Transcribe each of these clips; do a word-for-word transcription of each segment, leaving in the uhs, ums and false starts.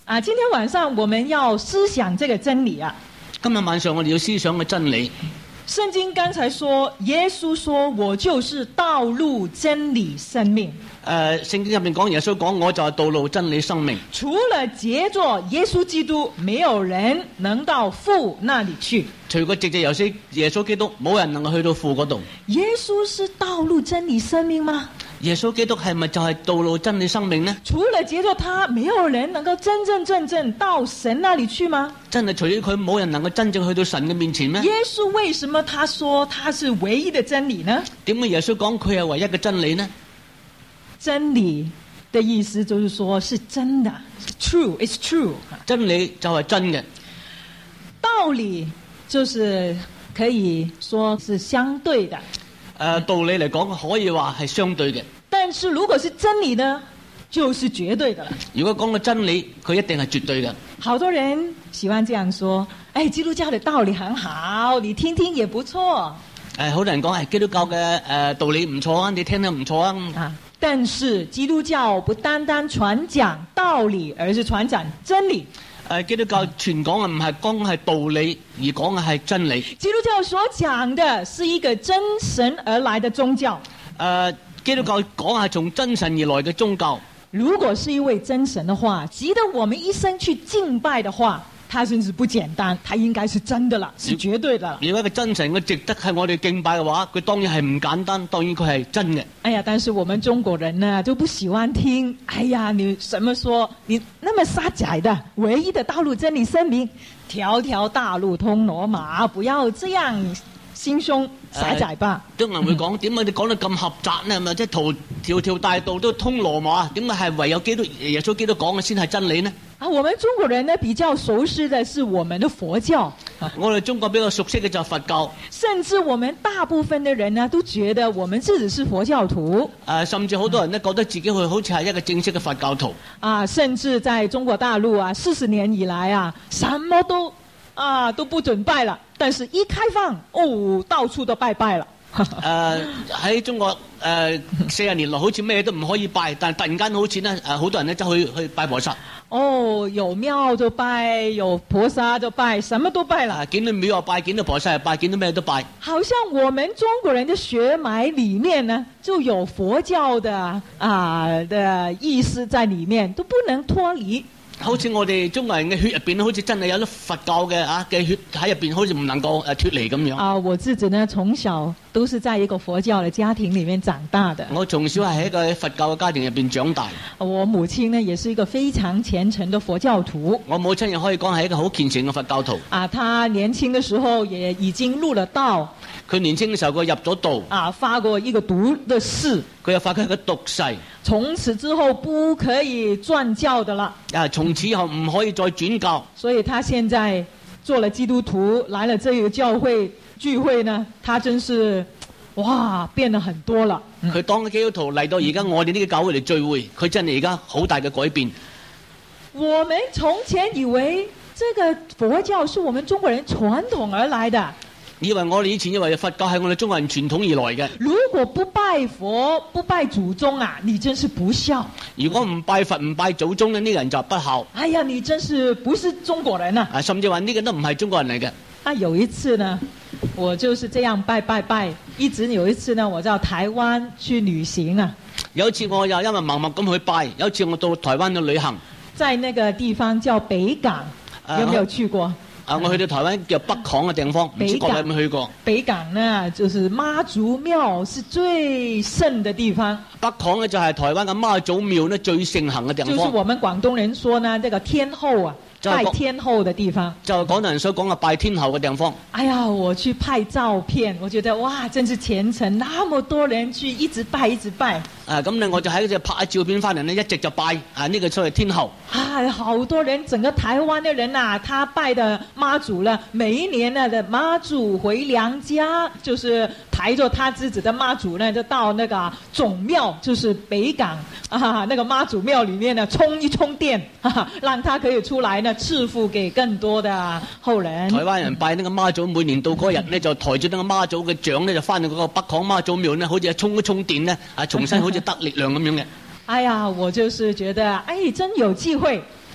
啊，今天晚上我们要思想这个真理啊。 今日晚上我哋要思想嘅真理。 聖經剛才說，耶穌說我就是道路、真理、生命。 誒，聖經入面講，耶穌講我就係道路、真理、生命。 除了藉着耶穌基督，沒有人能到父那裡去。 除過藉着耶穌耶穌基督，冇人能夠去到父嗰度。 耶穌是道路、真理、生命嗎？ 耶穌基督係咪就係道路、真理、生命呢？ 除了藉着他，沒有人能夠真真正正到神那裡去嗎？ 真係除咗佢，冇人能夠真正去到神嘅面前咩？ 耶穌為什麼他說他是唯一的真理呢？ 點解耶穌講佢係唯一嘅真理呢？ 真理的意思就是說是真的，是 true, it's true。 真理就係真嘅。 道理就是可以說是相對的。 誒、呃、道理嚟講可以話係相對嘅， 但是如果是真理呢，就是絕對的了。 如果講個真理，佢一定係絕對嘅。 好多人喜歡這樣說，哎，基督教的道理很好，你聽聽也不錯。誒、 呃，好多人講係、哎、基督教嘅誒、呃、道理唔錯啊，你聽得唔錯啊。 啊，但是基督教不單單傳講道理，而是傳講真理。 誒，基督教全講嘅唔係講係道理，而講嘅係真理。 基督教所講的是一個真神而來的宗教。 誒，基督教講係從真神而來嘅宗教。 如果是一位真神的話，值得我們一生去敬拜的話，他甚至不簡單，他應該是真的啦，是絕對的。 如果一個真神佢值得係我哋敬拜嘅話，佢當然係唔簡單，當然佢係真嘅。 哎呀，但是我們中國人呢就不喜歡聽，哎呀，你什麼說你那麼撒假的，唯一的道路真理生命，條條大路通羅馬，不要這樣心胸撒假吧。 中人會講點解你講得咁狹窄呢？咪即係條條大道都通羅馬，點解係唯有基督耶穌基督講嘅先係真理呢？ 啊，我們中國人呢比較熟悉的是我們的佛教。 啊、我哋中國比較熟悉嘅就係佛教。 甚至我們大部分的人呢都覺得我們自己是佛教徒。誒、 啊，甚至好多人呢覺得自己去好似係一個正式嘅佛教徒。 啊，甚至在中國大陸啊，四十年以來啊，什麼都啊都不准拜了，但是一開放，哦，到處都拜拜了。 誒喺、呃、中國誒四十年來好似咩都唔可以拜，但係突然間好似呢誒好多人呢就去去拜菩薩。 哦，有廟就拜，有菩薩就拜，什麼都拜了。 啊，見到廟又拜，見到菩薩又拜，見到咩都拜。 好像我們中國人的血脈裡面呢，就有佛教的啊的意思在裡面，都不能脫離。 好似我哋中國人嘅血入邊，好似真係有啲佛教嘅啊嘅血喺入邊，好似唔能夠誒脫離咁樣。 啊，我自己呢，從小都是在一個佛教嘅家庭裡面長大的。 我從小係喺一個佛教嘅家庭入邊長大。 我母親呢，也是一個非常虔誠的佛教徒。 我母親也可以講係一個好虔誠嘅佛教徒。 啊，她年輕嘅時候也已經入了道。 佢年輕嘅時候佢入咗道。 啊，發過一個毒的誓。 佢又發過一個毒誓。 從此之後不可以轉教的了。 啊，從此以後唔可以再轉教。 所以他現在做了基督徒，來了這個教會聚會呢，他真是哇變得很多了。 佢當基督徒嚟到而家我哋呢個教會嚟聚會，佢真係而家好大嘅改變。 我們從前以為這個佛教是我們中國人傳統而來的。 以為我哋以前以為佛教係我哋中國人傳統而來嘅。 如果不拜佛不拜祖宗啊，你真是不孝。 如果唔拜佛唔拜祖宗呢，呢、這個人就不孝。 哎呀，你真是不是中國人啊！ 啊，甚至話呢個都唔係中國人嚟嘅。 啊，有一次呢，我就是這樣拜拜拜，一直有一次呢，我到台灣去旅行啊。 有一次我又因為盲目咁去拜，有一次我到台灣去旅行， 在那個地方叫北港，有沒有去過？ 啊！我去到台灣叫北港嘅地方，唔知各位有冇去過？ 北港呢，就是媽祖廟是最盛的地方。 北港呢就係台灣嘅媽祖廟呢最盛行嘅地方。 就是我們廣東人說呢，這個天后啊，拜天后的地方。就廣東人所講嘅拜天后嘅地方。 哎呀，我去拍照片，我覺得哇，真是虔誠，那麼多人去一直拜一直拜。 啊，咁呢我就喺嗰度拍照片翻嚟呢，一直就拜啊呢、這個所謂天后。 啊，好多人，整個台灣的人啊，他拜的媽祖呢，每一年呢的媽祖回娘家，就是抬着他自己的媽祖呢，就到那個總廟，就是北港啊，那個媽祖廟裡面呢，充一充電，啊，讓他可以出來呢，賜福給更多的後人。 台灣人拜呢個媽祖，每年到嗰日呢，就抬住呢個媽祖嘅像呢，就翻到嗰個北港媽祖廟呢，好似充一充電呢，啊，重新好似得力量咁樣嘅。 哎呀，我就是覺得，哎，真有機會。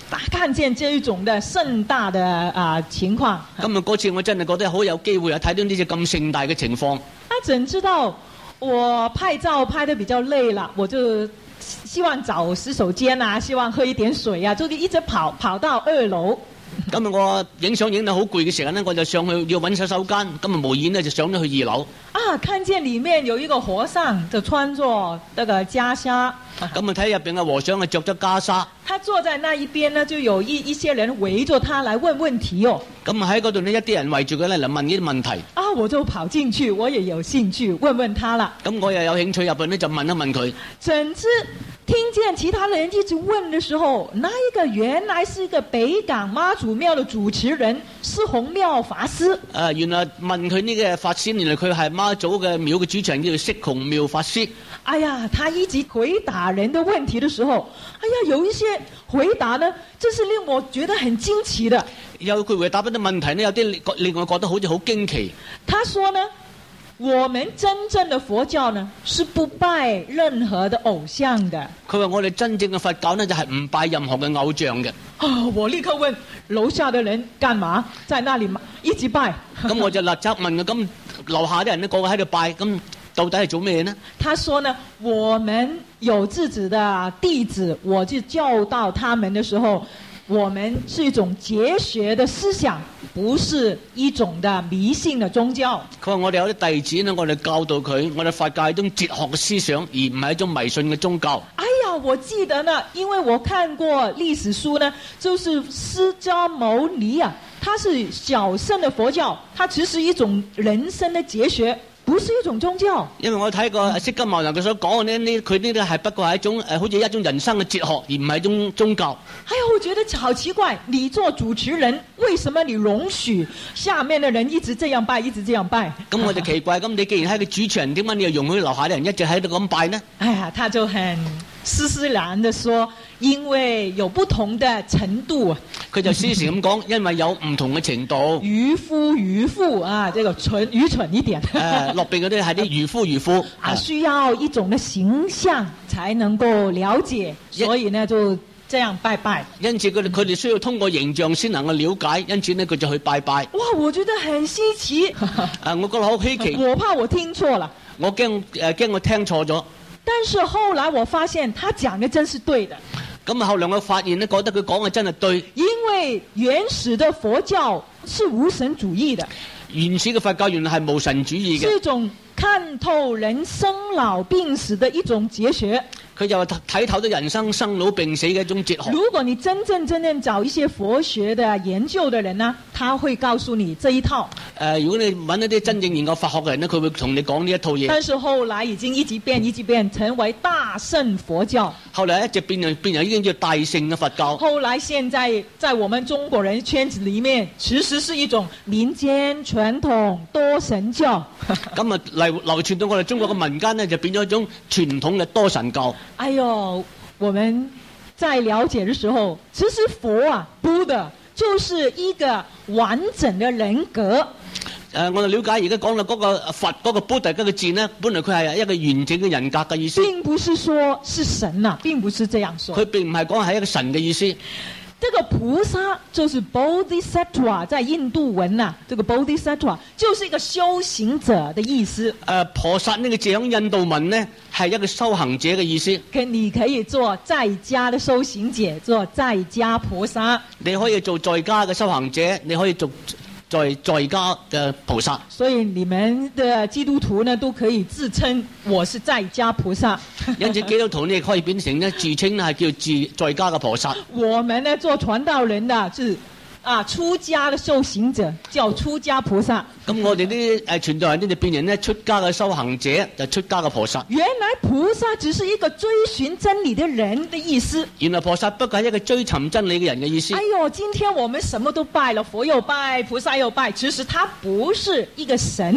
看見這一種的盛大的啊情況。 今日嗰次我真係覺得好有機會啊，睇到呢隻咁盛大嘅情況。 啊，怎知道我拍照拍得比較累了，我就希望找洗手間啊，希望喝一點水啊，就一直跑跑到二樓。 今日我影相影得好攰嘅時候呢，我就上去要揾洗手間，今日無意呢就上咗去二樓。 啊，看見裡面有一個和尚就穿着那個袈裟。 咁啊睇入邊嘅和尚係着咗袈裟。 他坐在那一邊呢，就有一一些人圍着他來問問題哦。 咁啊喺嗰度呢，一啲人圍住佢咧嚟問呢啲問題。 啊，我就跑進去，我也有興趣問問他啦。 咁我又有興趣入去呢，就問一問佢。 怎知聽見其他人一直問的時候，那一個原來是一個北港媽祖廟的主持人施洪妙法師。誒、 呃，原來問佢呢個法師，原來佢係媽祖嘅廟嘅主持人，叫做施洪妙法師。 哎呀，他一直回答人的問題的時候，哎呀，有一些回答呢，真是令我覺得很驚奇的。 有佢回答一啲問題呢，有啲令我覺得好似好驚奇。 他說呢，我們真正的佛教呢，是不拜任何的偶像的。 佢話我哋真正嘅佛教呢，就係唔拜任何嘅偶像嘅。 啊！我立刻問樓下的人幹嘛？在那裡一直拜。 咁我就立刻問佢，咁樓下啲人呢，個個喺度拜，咁到底係做咩呢？ 他說呢，我們有自己的弟子，我就教導他們的時候，我們是一種哲學的思想，不是一種的迷信的宗教。 佢話我哋有啲弟子呢，我哋教導佢，我哋佛教係一種哲學嘅思想，而唔係一種迷信嘅宗教。 哎呀，我記得呢，因為我看過歷史書呢，就是釋迦牟尼啊，他是小乘的佛教，他其實一種人生的哲學。不是一種宗教， 因為我睇過釋迦牟尼佢所講嘅呢，呢佢呢啲係不過係一種誒，好似一種人生嘅哲學，而唔係一種宗教。 哎呀，我覺得好奇怪，你做主持人，為什麼你容許下面的人一直這樣拜，一直這樣拜？ 咁我就奇怪，咁你既然係個主持人，點解你又容許樓下啲人一直喺度咁拜呢？ 哎呀，他就很斯斯然地說，因為有不同的程度。 佢就時時咁講，因為有唔同嘅程度。 愚夫愚婦啊，這個蠢愚蠢一點。 誒，落邊嗰啲係啲愚夫愚婦啊，需要一種的形象才能夠了解，所以呢就這樣拜拜。 因此佢哋佢哋需要通過形象先能夠了解，因此呢佢就去拜拜。 哇，我覺得很稀奇。 誒，我覺得好稀奇。 我怕我聽錯了。 我驚誒驚我聽錯咗。 但是後來我發現他講的真是對的。 咁啊，後來我發現呢，覺得佢講嘅真係對。 因為原始的佛教是無神主義的。 原始嘅佛教原來係無神主義嘅。 是一種看透人生老病死的一種哲學。 佢就睇透咗人生生老病死嘅一種哲學。 如果你真正真正找一些佛學的研究的人呢，他會告訴你這一套。 誒、呃，如果你揾一啲真正研究佛學嘅人呢，佢會同你講呢一套嘢。 但是後來已經一直變一直變，成為大乘佛教。 後來一直變成變成已經叫大乘嘅佛教。 後來現在在我們中國人圈子裡面，其實是一種民間傳統多神教。 咁啊，流流傳到我哋中國嘅民間呢，就變咗一種傳統嘅多神教。 哎呦，我們在了解的時候，其實佛啊，Buddha就是一個完整的人格。誒、 呃，我哋了解而家講到嗰個佛嗰個 Buddha 嗰個字呢，本來佢係一個完整嘅人格嘅意思。 並不是說是神啊，並不是這樣說。 佢並唔係講係一個神嘅意思。 這個菩薩就是 Bodhisattva， 在印度文啊，這個 Bodhisattva 就是一個修行者的意思。 誒、呃，菩薩呢個字喺印度文呢，係一個修行者嘅意思。 跟你可以做在家的修行者，做在家菩薩。 你可以做在家嘅修行者，你可以做在在家嘅菩薩。 所以你們的基督徒呢，都可以自稱我是在家菩薩。 因此基督徒呢，可以變成呢自稱係叫自在家嘅菩薩。 我們呢做傳道人的是啊出家的修行者，叫出家菩薩。 咁我哋啲誒傳道人呢，就變成呢出家嘅修行者，就出家嘅菩薩。 原來菩薩只是一個追尋真理的人的意思。 原來菩薩不過係一個追尋真理嘅人嘅意思。 哎呦，今天我們什麼都拜了，佛又拜，菩薩又拜，其實他不是一個神。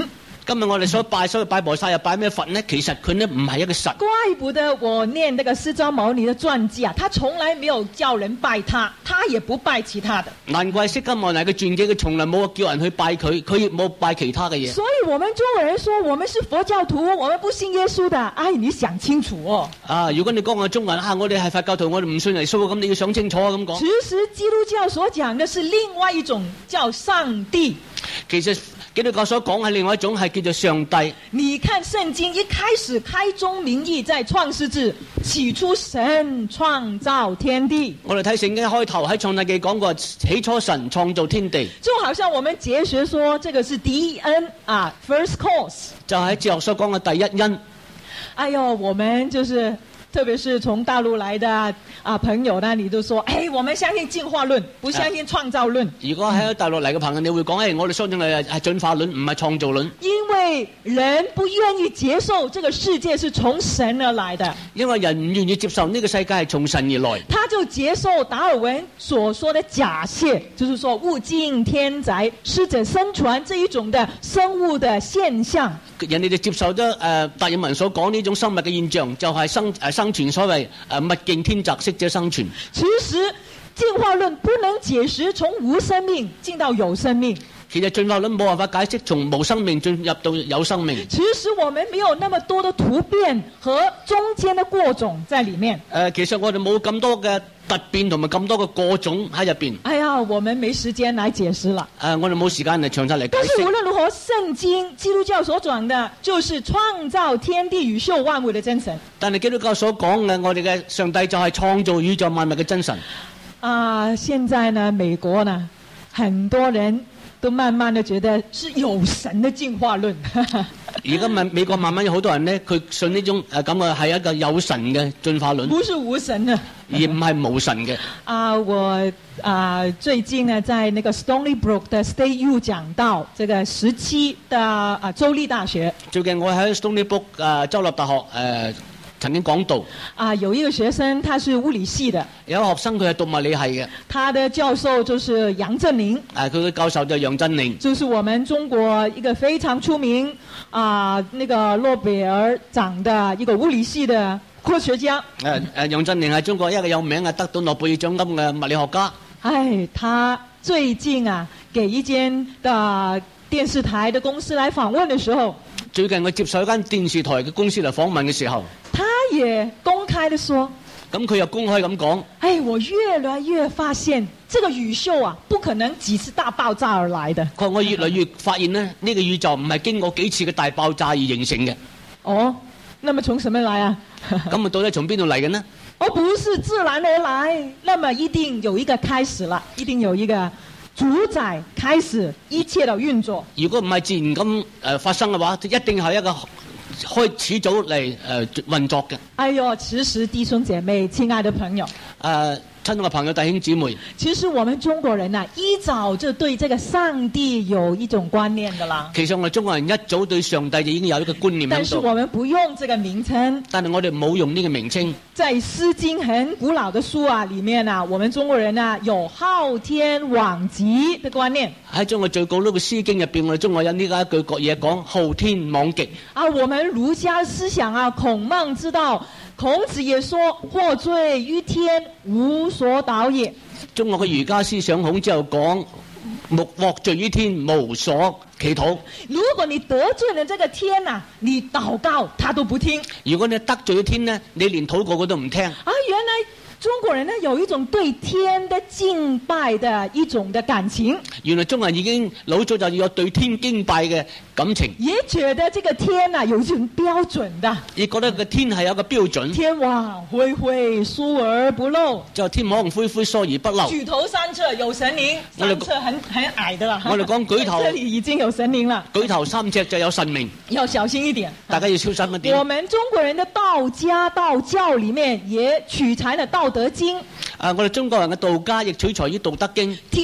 今日我哋所拜所謂拜菩薩又拜咩佛呢？其實佢呢唔係一個神。 怪不得我念那個釋迦牟尼的傳記啊，他從來沒有叫人拜他，他也不拜其他的。 難怪釋迦牟尼嘅傳記，佢從來冇叫人去拜佢，佢亦冇拜其他嘅嘢。 所以我們中國人說我們是佛教徒，我們不信耶穌的。哎，你想清楚哦。 啊，如果你講我中文啊，我哋係佛教徒，我哋唔信耶穌，咁你要想清楚咁講。 其實基督教所講的是另外一種叫上帝。 其實基督教所講係另外一種係叫做上帝。 你看聖經一開始開宗明義，在創世紀，起初神創造天地。 我哋睇聖經開頭喺創世記講過，起初神創造天地。 就好像我們哲學說，這個是第一因啊 ，first cause。 就喺哲學所講嘅第一因。 哎呦，我們就是特別是從大陸來的啊朋友呢，你都說，哎，我們相信進化論，不相信創造論。 如果喺大陸嚟嘅朋友，你會講，哎，我哋相信係係進化論，唔係創造論。 因為人不願意接受這個世界是從神而來的。 因為人唔願意接受呢個世界係從神而來。 他就接受達爾文所說的假設，就是說物競天擇、適者生存這一種的生物的現象。 人哋就接受咗誒達爾文所講呢種生物嘅現象，就係生誒生存所謂誒物競天擇，適者生存。 其實進化論不能解釋從無生命進到有生命。 其實進化論冇辦法解釋從無生命進入到有生命。 其實我們沒有那麼多的突變和中間的過種在裡面。 誒，其實我哋冇咁多嘅突變同埋咁多嘅過種喺入邊。 哎呀，我們沒時間來解釋了。 誒，我哋冇時間嚟詳細嚟解釋。 但是無論如何，聖經基督教所講的，就是創造天地宇宙萬物的真神。 但係基督教所講嘅，我哋嘅上帝就係創造宇宙萬物嘅真神。 啊，現在呢，美國呢，很多人都慢慢的覺得是有神的進化論。 而家美美國慢慢有好多人呢，佢信呢種誒咁嘅係一個有神嘅進化論， 不是無神的， 而唔係無神嘅。 啊，我啊最近呢，在那個 Stony Brook 的 State U 講到這個十七的啊州立大學。 最近我喺 Stony Brook 誒州立大學誒、呃、曾經講到。 啊，有一個學生，他是物理系的。 有學生佢係讀物理系嘅。 他的教授就是楊振寧。 誒，佢嘅教授就係楊振寧。 就是我們中國一個非常出名啊，那個諾貝爾獎的一個物理系的科學家。 誒誒，楊振寧係中國一個有名嘅得到諾貝爾獎金嘅物理學家。 唉，他最近啊，給一間的電視台的公司來訪問的時候， 最近佢接受一間電視台嘅公司嚟訪問嘅時候， 他也公開的說， 咁佢又公開咁講， 哎，我越來越發現，這個宇宙啊，不可能幾次大爆炸而來的。 佢話我越來越發現呢，呢、呢個宇宙唔係經過幾次嘅大爆炸而形成嘅。 哦，那麼從什麼來啊？ 咁啊，到底從邊度嚟嘅呢？ 哦，不是自然而來，那麼一定有一個開始了，一定有一個主宰開始一切的運作。 如果唔係自然咁誒、呃、發生嘅話，就一定係一個開始早嚟誒運作嘅。 哎呦，其實弟兄姐妹，親愛的朋友，誒、 呃。親愛嘅朋友、弟兄姊妹， 其實我們中國人啊，一早就對這個上帝有一種觀念的啦。 其實我哋中國人一早對上帝就已經有一個觀念喺度。 但是我們不用這個名稱。 但係我哋冇用呢個名稱。 在《詩經》很古老的書啊，裡面啊，我們中國人啊有昊天罔極的觀念。 喺中國最古老嘅《詩經》入邊，我哋中國人呢個一句嘢講昊天罔極。 啊，我們儒家思想啊，孔孟之道。孔子也說：獲罪於天，無所禱也。 中國嘅儒家思想，孔之後講：獲罪於天，無所祈禱。 如果你得罪了這個天啊，你禱告他都不聽。 如果你得罪咗天呢，你連禱告佢都唔聽。 啊，原來中國人呢有一種對天的敬拜的一種的感情。 原來中國人已經老早就要有對天敬拜嘅感情， 也覺得這個天啊有一種標準的， 亦覺得個天係有個標準。 天網恢恢，疏而不漏。 就天網恢恢，疏而不漏。 舉頭三尺有神靈，三尺很很矮的啦。 我哋講舉頭， 這裡已經有神靈了。 舉頭三尺就有神明， 要小心一點， 大家要小心一點。 我們中國人的道家道教裡面也取材了道德經。 啊，我哋中國人嘅道家亦取材於道德經。 道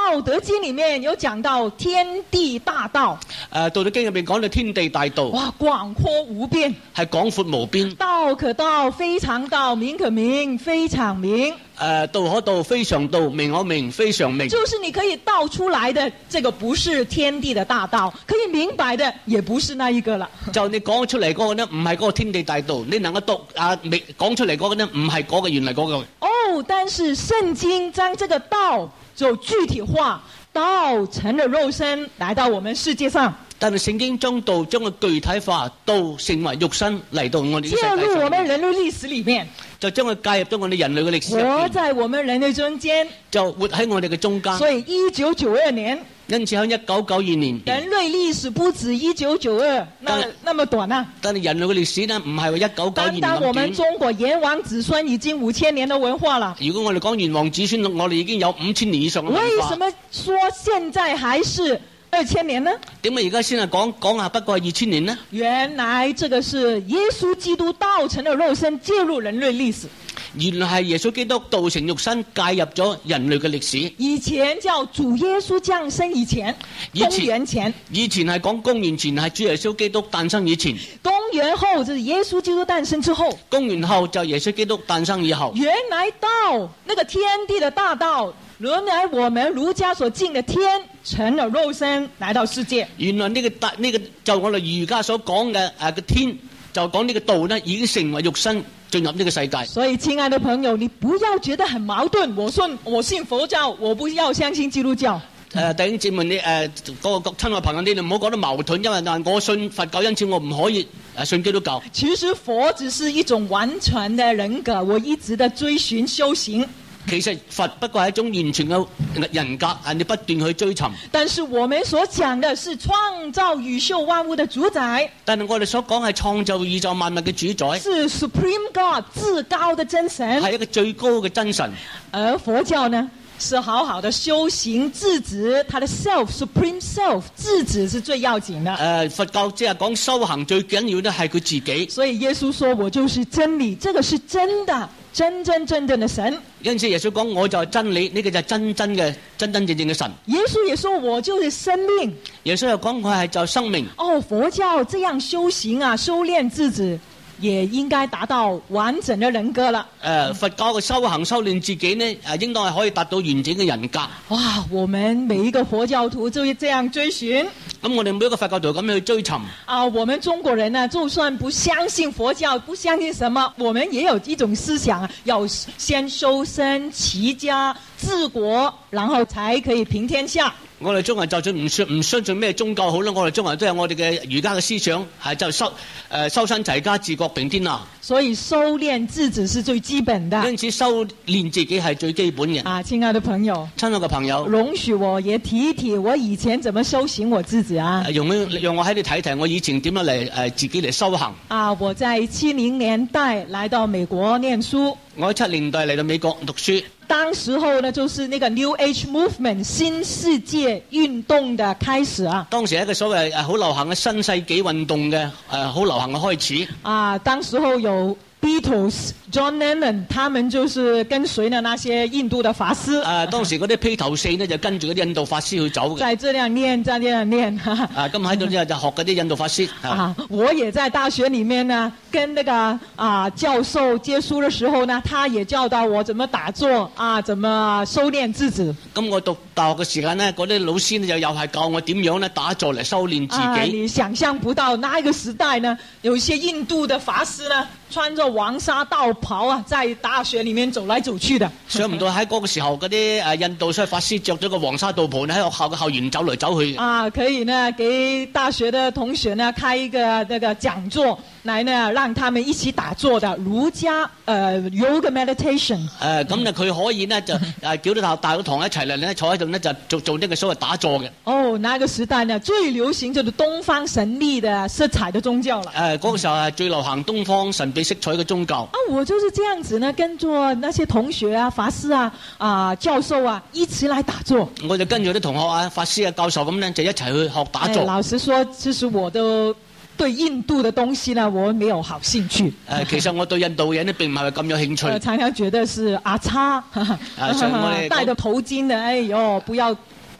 道德經裡面有講到天地大道。 誒，道德經入邊講到天地大道， 哇，廣闊無邊， 係廣闊無邊。 道可道，非常道；名可名，非常名。 誒，道可道，非常道；名可名，非常名。 就是你可以道出來的，這個不是天地的大道；可以明白的，也不是那一個了。 就你講出嚟嗰個呢，唔係嗰個天地大道；你能夠讀啊，講出嚟嗰個呢，唔係嗰個原來嗰個。 哦，但是聖經將這個道就具體化，道成了肉身來到我們世界上。 但係聖經將道將佢具體化，道成為肉身嚟到我哋嘅世界上， 介入我們人類歷史裡面， 就將佢介入咗我哋人類嘅歷史入邊， 活在我們人類中間， 就活喺我哋嘅中間。 所以一九九二年， 因此喺一九九二年， 人類歷史不止一九九二那那麼短啊。 但係人類嘅歷史呢，唔係話一九九二年咁短。 單單我們中國炎黃子孫已經五千年的文化了。 如果我哋講炎黃子孫，我哋已經有五千年以上嘅文化。 為什麼說現在還是二千年呢？ 點解而家先係講講下不過係二千年呢？ 原來這個是耶穌基督道成了肉身介入人類歷史。 原來係耶穌基督道成肉身介入咗人類嘅歷史。 以前叫主耶穌降生以前，公元前。 以前係講公元前係主耶穌基督誕生以前。 公元後就是耶穌基督誕生之後。 公元後就耶穌基督誕生以後。 原來道那個天地的大道，原來我們儒家所敬的天成了肉身來到世界。 原來呢個大呢個就我哋儒家所講嘅誒個天，就講呢個道呢已經成為肉身進入呢個世界。 所以親愛的朋友，你不要覺得很矛盾。我信我信佛教，我不要相信基督教。 誒、呃，弟兄姊妹，你誒嗰個親愛朋友，你哋唔好講得矛盾，因為但我信佛教，因此我唔可以誒信基督教。 其實佛只是一種完全的人格，我一直的追尋修行。 其實佛不過係一種完全嘅人格，係你不斷去追尋。 但是我們所講的是創造宇宙萬物的主宰。 但係我哋所講係創造宇宙萬物嘅主宰。 是 Supreme God 至高的真神。 係一個最高嘅真神。 而佛教呢，是好好的修行自止，他的 self Supreme Self 自止是最要緊的。誒、 呃，佛教即係講修行最緊要的係佢自己。 所以耶穌說我就是真理，這個是真的。真真正正的神， 因此耶穌講我就係真理，呢、這個就係真真嘅真真正正嘅神。 耶穌也說我就是生命， 耶穌又講佢係就生命。 哦，佛教這樣修行啊，修煉自己，也應該達到完整的人格了。 誒、呃，佛教嘅修行修煉自己呢，誒，應當係可以達到完整嘅人格。 哇，我們每一個佛教徒就這樣追尋。 咁我哋每一個佛教徒咁樣去追尋。 啊，我們中國人呢，就算不相信佛教，不相信什麼，我們也有一種思想，要先修身齊家治國，然後才可以平天下。 我哋中國人就算唔信唔相信咩宗教好啦，我哋中國人都有我哋嘅儒家嘅思想，係就修誒、呃、修身齊家治國平天下。 所以修煉自己是最基本的。 因此修煉自己係最基本嘅。 啊，親愛的朋友， 親愛嘅朋友， 容許我也提一提我以前怎麼修行我自己啊。 容許讓我喺度睇睇我以前點樣嚟誒自己嚟修行。 啊，我在七零年代來到美國念書。 我喺七零年代嚟到美國讀書。 當時候呢，就是那個 New Age Movement 新世界運動的開始啊。 當時係一個所謂誒好流行嘅新世紀運動嘅誒好流行嘅開始。 啊，當時候有 Beatles、John Lennon， 他們就是跟隨呢那些印度的法師。 誒、啊，當時嗰啲披頭四呢就跟住嗰啲印度法師去走嘅。 在這樣念，在這樣念。 啊，今日喺度之後就學嗰啲印度法師。啊， 啊我也在大學裡面呢，跟那個啊教授接觸的時候呢，他也教導我怎麼打坐啊，怎麼修煉自己。 咁我讀大學嘅時間呢，嗰啲老師呢就又係教我點樣呢打坐嚟修煉自己。 啊，你想象不到那一個時代呢，有一些印度的法師呢，穿着黃紗道袍啊，在大學裡面走來走去的。 想唔到喺嗰個時候，嗰啲誒印度所謂法師着咗個黃紗道袍喺學校嘅校園走嚟走去。啊， 可以呢，給大學的同學呢開一個那個講座，來呢讓他們一起打坐的儒家呃 yoga meditation。誒， 咁呢佢可以呢就誒叫到大大個堂一齊嚟咧坐喺度呢就做做呢個所謂打坐嘅。 哦，那個時代呢最流行就是東方神秘的色彩的宗教了。 誒，嗰個時候係最流行東方神秘色彩嘅宗教。 啊，我就是這樣子呢，跟着那些同學啊、法師啊、啊教授啊一起來打坐。 我就跟住啲同學啊、法師啊、教授咁呢，就一齊去學打坐。 老實說，其實我都對印度的東西呢，我沒有好興趣。 誒，其實我對印度嘢呢並唔係咁有興趣。 我常常覺得是阿叉，啊，戴着頭巾的，哎呦，不要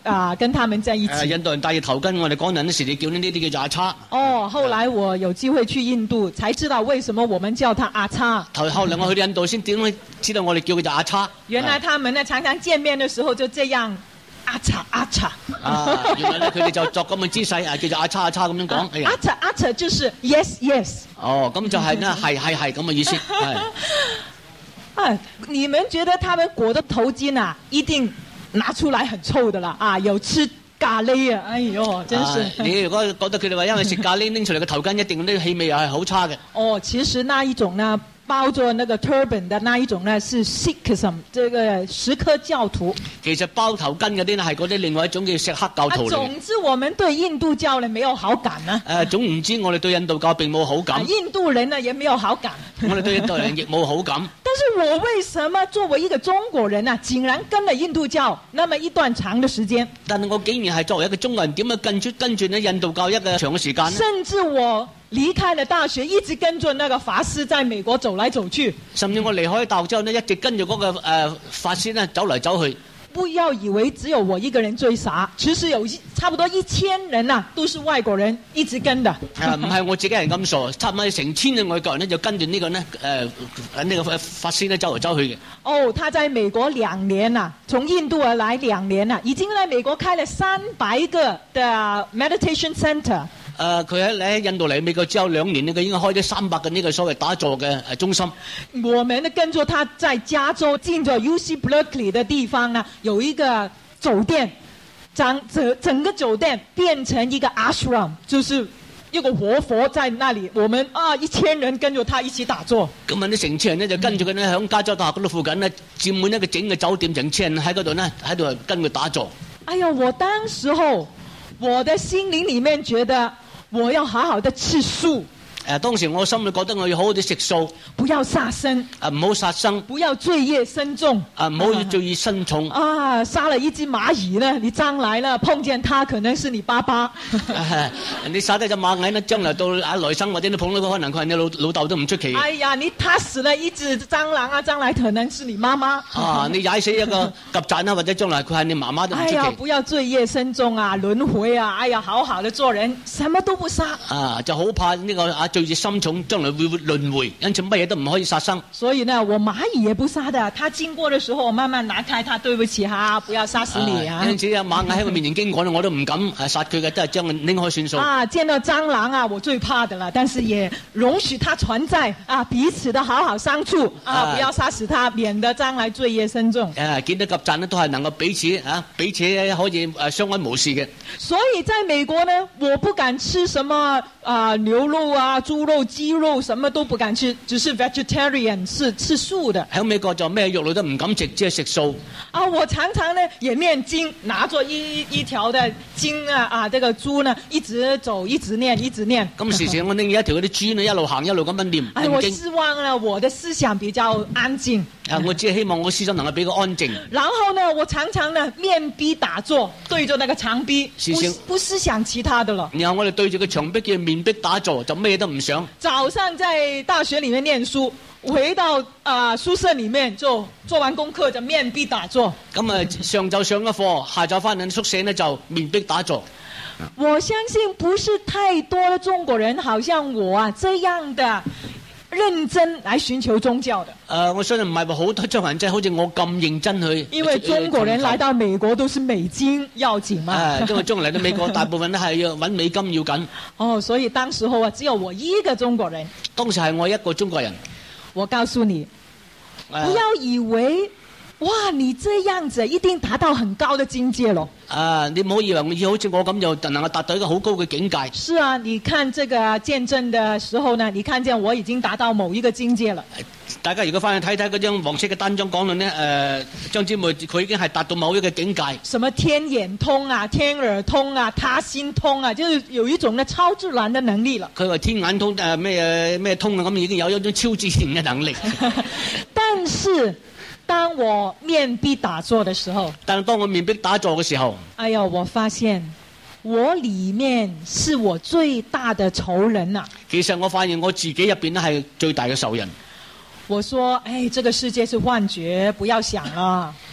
啊、跟他們在一誒起。 印度人戴住頭巾，我哋港人嗰時你叫呢啲叫做阿叉。 哦，後來我有機會去印度，才知道為什麼我們叫他阿叉。 頭後來我去到印度先點解知道我哋叫佢做阿叉。 原來他們呢常常見面的時候就這樣阿叉阿叉。 啊，原來咧佢哋就作咁嘅姿勢，啊叫做阿叉阿叉咁樣講。哎呀阿叉阿叉就是 yes yes。 哦，咁就係呢，係係係咁嘅意思。係啊，你們覺得他們裹的頭巾啊，一定拿出來很臭的啦？啊，有吃咖喱啊，哎呦，真是。 啊、你如果覺得佢哋話因為食咖喱拎出嚟嘅頭巾一定啲氣味又係好差嘅。 哦，其實那一種呢，包着那個 turban 的那一種呢，是 Sikhism 這個錫克教徒。 其實包頭巾嗰啲呢係嗰啲另外一種叫錫克教徒嚟嘅。 啊，總之我們對印度教呢沒有好感呢。 誒、啊，總唔知我哋對印度教並冇好感。 啊，印度人呢也沒有好感。 我哋對印度人亦冇好感。 但是我為什麼作為一個中國人啊，竟然跟了印度教那麼一段長的時間？ 但係我竟然係作為一個中國人，點樣跟住跟住呢印度教一個長嘅時間呢？ 甚至我離開了大學，一直跟着那個法師在美國走來走去。 甚至我離開大學之後呢，一直跟住嗰、那個誒、呃、法師呢走嚟走去。 不要以為只有我一個人追殺，其實有一差不多一千人呐、啊，都是外國人一直跟的。 啊，唔係我自己人咁傻，差唔多成千嘅外國人呢就跟住呢個呢誒呢、呃這個法師呢走嚟走去嘅。 哦，他在美國兩年呐、啊，從印度而來兩年呐、啊，已經在美國開了三百個的 meditation center。 誒，佢喺喺印度嚟美國之後兩年呢，佢已經開咗三百個呢個所謂打坐嘅誒中心。 我們呢跟着他在加州近着 U C Berkeley 的地方呢，有一個酒店，整整整個酒店變成一個 ashram，就是一個活佛在那裡。我們啊一千人跟着他一起打坐。 咁啊啲成千人呢就跟住佢呢喺加州大學嗰度附近呢佔滿一個整個酒店，成千人喺嗰度呢喺度跟佢打坐。 哎呀，我當時候我的心靈裡面覺得我要好好的吃素。 誒、啊，當時我心裏覺得我要好好地食素， 不要殺生， 啊唔好殺生， 不要罪業深重， 啊唔好罪業深重。 啊，殺了一隻螞蟻呢，你將來呢碰見它可能是你爸爸。 啊、你殺低隻螞蟻呢，將來到啊來生或者你碰到佢，可能佢係你老老豆都唔出奇。 哎呀，你踏死了一隻蟑螂啊，將來可能是你媽媽。 啊，你踩死一個曱甴啊，或者將來佢係你媽媽都唔出奇。 哎呀，不要罪業深重啊，輪迴啊，哎呀，好好的做人，什麼都不殺。 啊，就好怕呢、這個啊罪業深重。將來會輪迴，因此乜嘢都唔可以殺生。 所以呢，我螞蟻也不殺的。它經過的時候，我慢慢拿開它，對不起哈，不要殺死你啊。 因此啊，螞蟻喺我面前經過我都唔敢誒殺佢嘅，都係將佢拎開算數。 啊，見到蟑螂啊，我最怕的了，但是也容許它存在啊，彼此的好好相處啊，啊不要殺死它，免得將來罪業深重。 誒、啊，見到曱甴呢，都係能夠彼此啊，彼此可以誒相安無事嘅。 所以在美國呢，我不敢吃什麼啊牛肉啊、豬肉、雞肉，什麼都不敢吃，只是 vegetarian， 是吃素的。 喺美國就咩肉類都唔敢食，只係食素。 啊，我常常呢也念經，拿着一一條的經啊啊，這個豬呢一直走，一直念，一直念。 咁時時我拎住一條嗰啲豬呢，一路行一路咁樣念。 哎，我希望呢我的思想比較安靜。 啊，我只係希望我思想能夠比較安靜。 然後呢，我常常呢面壁打坐，對着那個牆壁，不不思想其他的了。 然後我哋對住個牆壁叫面壁打坐，就咩都唔想。 早上在大學裡面念書，回到啊、呃、宿舍裡面就做完功課就面壁打坐。 咁啊，上晝上咗課，下晝翻嚟宿舍呢就面壁打坐。 我相信不是太多的中國人，好像我啊這樣的認真來尋求宗教的。 誒、呃，我相信唔係話好多中國人真係好似我咁認真去。 因為中國人來到美國都是美金要緊嘛。 誒，因為中國人嚟到美國大部分都係要揾美金要緊。 哦，所以當時候啊，只有我一個中國人。當時係我一個中國人。 我告訴你，呃、不要以為哇，你這樣子一定達到很高的境界咯。 啊，你唔好以為我好似我咁就能夠達到一個好高嘅境界。 是啊，你看這個見證的時候呢，你看見我已經達到某一個境界了。 大家如果翻去睇睇嗰張黃色嘅單張講論呢，誒、呃，張姊妹佢已經係達到某一個境界。什麼天眼通啊、天耳通啊、他心通啊，就是有一種呢超自然的能力了。 佢話天眼通誒咩咩通啊，咁已經有一種超自然嘅能力。 但是當我面壁打坐的時候， 但係當我面壁打坐嘅時候， 哎呀，我發現我裏面是我最大的仇人啊。 其實我發現我自己入邊咧係最大嘅仇人。 我說，哎，這個世界是幻覺，不要想啦。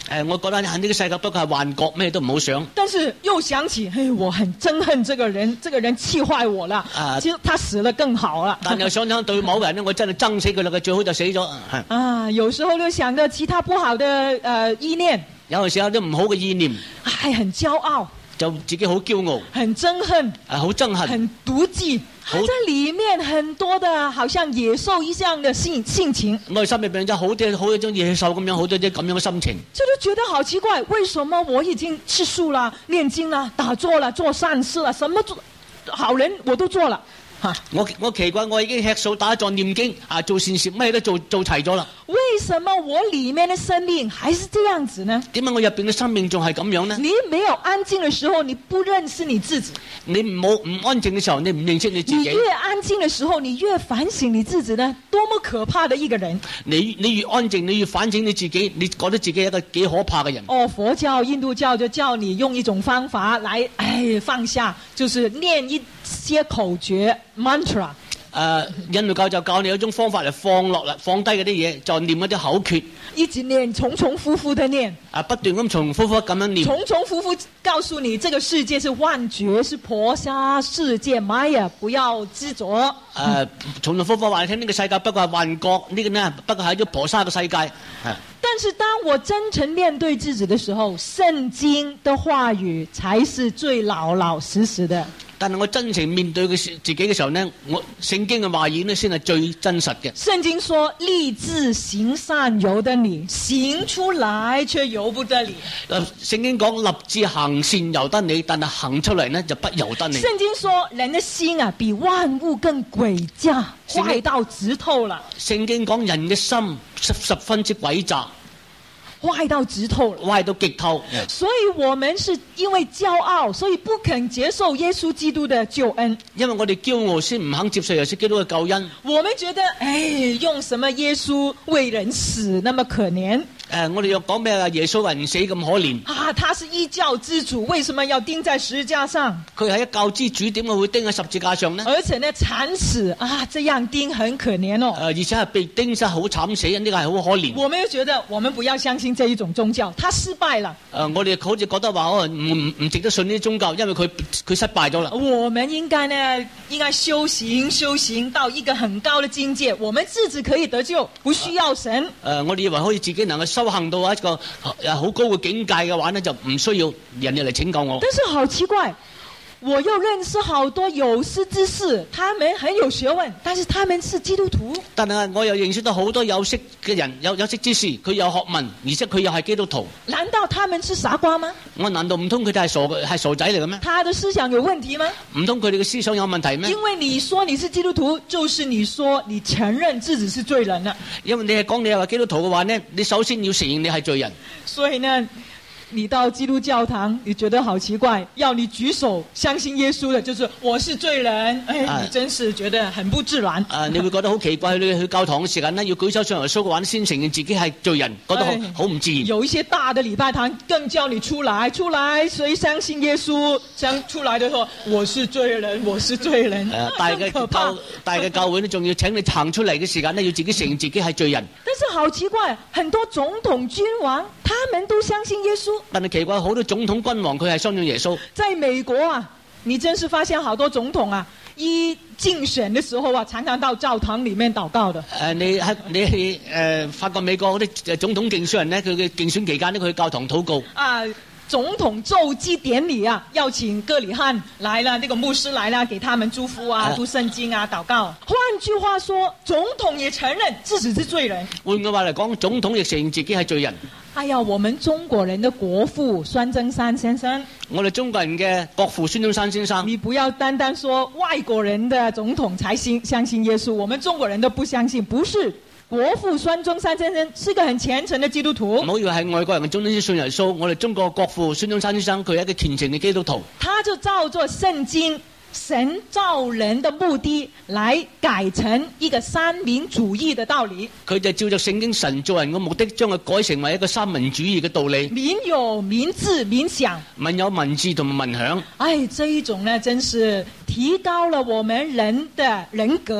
誒，我覺得呢個世界不過係幻覺，咩都唔好想。 但是又想起，嘿，我很憎恨這個人，這個人氣壞我了。 啊， 其實他死了更好了。 但又想想對某個人呢，我真係憎死佢啦，佢最好就死咗。 啊，有時候就想着其他不好的呃意念。 有陣時有啲唔好嘅意念， 唉，很驕傲， 就自己好驕傲， 很憎恨， 啊，好憎恨， 很妒忌，在裏面很多的好像野獸一樣的性性情。 我哋心入邊真係好啲，好一種野獸咁樣，好多啲咁樣嘅心情。 就就覺得好奇怪，為什麼我已經吃素了、念經了、打坐了、做善事了，什麼做好人我都做了。 我我奇怪，我已經吃素、打坐、念經啊，做善事，咩都做做齊咗啦。 為什麼我裏面的生命還是這樣子呢？ 點解我入邊嘅生命仲係咁樣呢？ 你沒有安靜的時候，你不認識你自己。 你冇唔安靜嘅時候，你唔認識你自己。 你越安靜的時候，你越反省你自己呢？多麼可怕的一個人！ 你你越安靜，你越反省你自己，你覺得自己係一個幾可怕嘅人。 哦，佛教、印度教就叫你用一種方法來，哎，放下，就是念一些口訣 mantra。 誒、呃，印度教就教你有一種方法嚟放落嚟，放低嗰啲嘢，就念一啲口訣， 一直念，重重複複的念， 啊，不斷咁重重複複咁樣念， 重重複複告訴你，這個世界是幻覺，是婆娑世界 Maya， 不要執着。誒、 呃，重重複複話你聽，呢、這個世界不過係幻覺，呢、這個呢不過係一個婆娑嘅世界。 但是當我真誠面對自己的時候，聖經的話語才是最老老實實的。 但係我真情面對嘅自己嘅時候呢，我聖經嘅話語呢先係最真實嘅。 聖經說立志行善由得你，行出來卻由不得你。 誒，聖經講立志行善由得你，但係行出嚟呢就不由得你。 聖經說人的心啊比萬物更詭詐，壞到直透了。 聖經講人嘅心十十分之詭詐。 壞到直透了， 壞到極透。 所以我們是因為驕傲，所以不肯接受耶穌基督的救恩。 因為我哋驕傲，先唔肯接受耶穌基督嘅救恩。 我們覺得，哎，用什麼耶穌為人死那麼可憐？ 誒、呃，我哋又講咩啊？耶穌為人死咁可憐啊！他是一教之主，為什麼要釘在十字架上？ 佢係一教之主，點解會釘喺十字架上呢？ 而且呢，慘死啊！這樣釘很可憐哦。誒、 呃，而且係被釘得好慘死，呢、這個係好可憐。 我們又覺得，我們不要相信這一種宗教，他失敗了。 誒、呃，我哋好似覺得話，哦，唔唔唔值得信呢啲宗教，因為佢佢失敗咗啦。 我們應該呢，應該修行修行到一個很高的境界，我們自己可以得救，不需要神。誒、 呃，我哋以為可以自己能夠修行到一個好高嘅境界嘅話呢，就唔需要人哋嚟拯救我。 但是好奇怪，我又認識好多有識之士，他們很有學問，但是他們是基督徒。 但係我又認識到好多有識嘅人，有有識之士，佢有學問，而且佢又係基督徒。 難道他們是傻瓜嗎？ 我難道唔通佢哋係傻係傻仔嚟嘅咩？ 他的思想有問題嗎？ 唔通佢哋嘅思想有問題咩？ 因為你說你是基督徒，就是你說你承認自己是罪人啦。 因為你係講你係話基督徒嘅話呢，你首先要承認你係罪人。 所以呢，你到基督教堂，你覺得好奇怪，要你舉手相信耶穌的，就是我是罪人，哎，啊、你真是覺得很不自然。 啊，你會覺得好奇怪，去去教堂嘅時間呢，要舉手上耶穌嘅話，先承認自己係罪人，覺得好好唔自然。 有一些大的禮拜堂更叫你出來，出來，誰相信耶穌，相出來的時候，我是罪人，我是罪人。 誒、啊，大嘅教大嘅教會呢，仲要請你行出嚟嘅時間呢，要自己承認自己係罪人。 但是好奇怪，很多總統君王，他們都相信耶穌。 但係奇怪，好多總統君王佢係相信耶穌。 在美國啊，你真是發現好多總統啊，一競選的時候啊，常常到教堂裡面禱告的。誒、 呃，你喺你誒、呃、發覺美國嗰啲總統競選人呢，佢嘅競選期間呢，佢去教堂禱告。啊， 總統奏祭典禮啊，邀請各里漢來了，這個牧師來了，給他們祝福啊，讀聖經啊，禱告。換句話說，總統也承認自己是罪人。 換句話嚟講，總統亦承認自己係罪人。 哎呀，我們中國人的國父孫中山先生， 我哋中國人嘅國父孫中山先生， 你不要單單說外國人的總統才信相信耶穌，我們中國人都不相信，不是。國父孫中山先生是個很虔誠的基督徒。 唔好以為係外國人嘅總統先信耶穌，我哋中國國父孫中山先生佢係一個虔誠嘅基督徒。他就照做聖經神造人的目的來改成一個三民主義的道理。佢就照着聖經神造人嘅目的，將佢改成為一個三民主義嘅道理。民有民治民享， 民有民治同埋民享。 哎，這一種呢，真是提高了我們人的人格。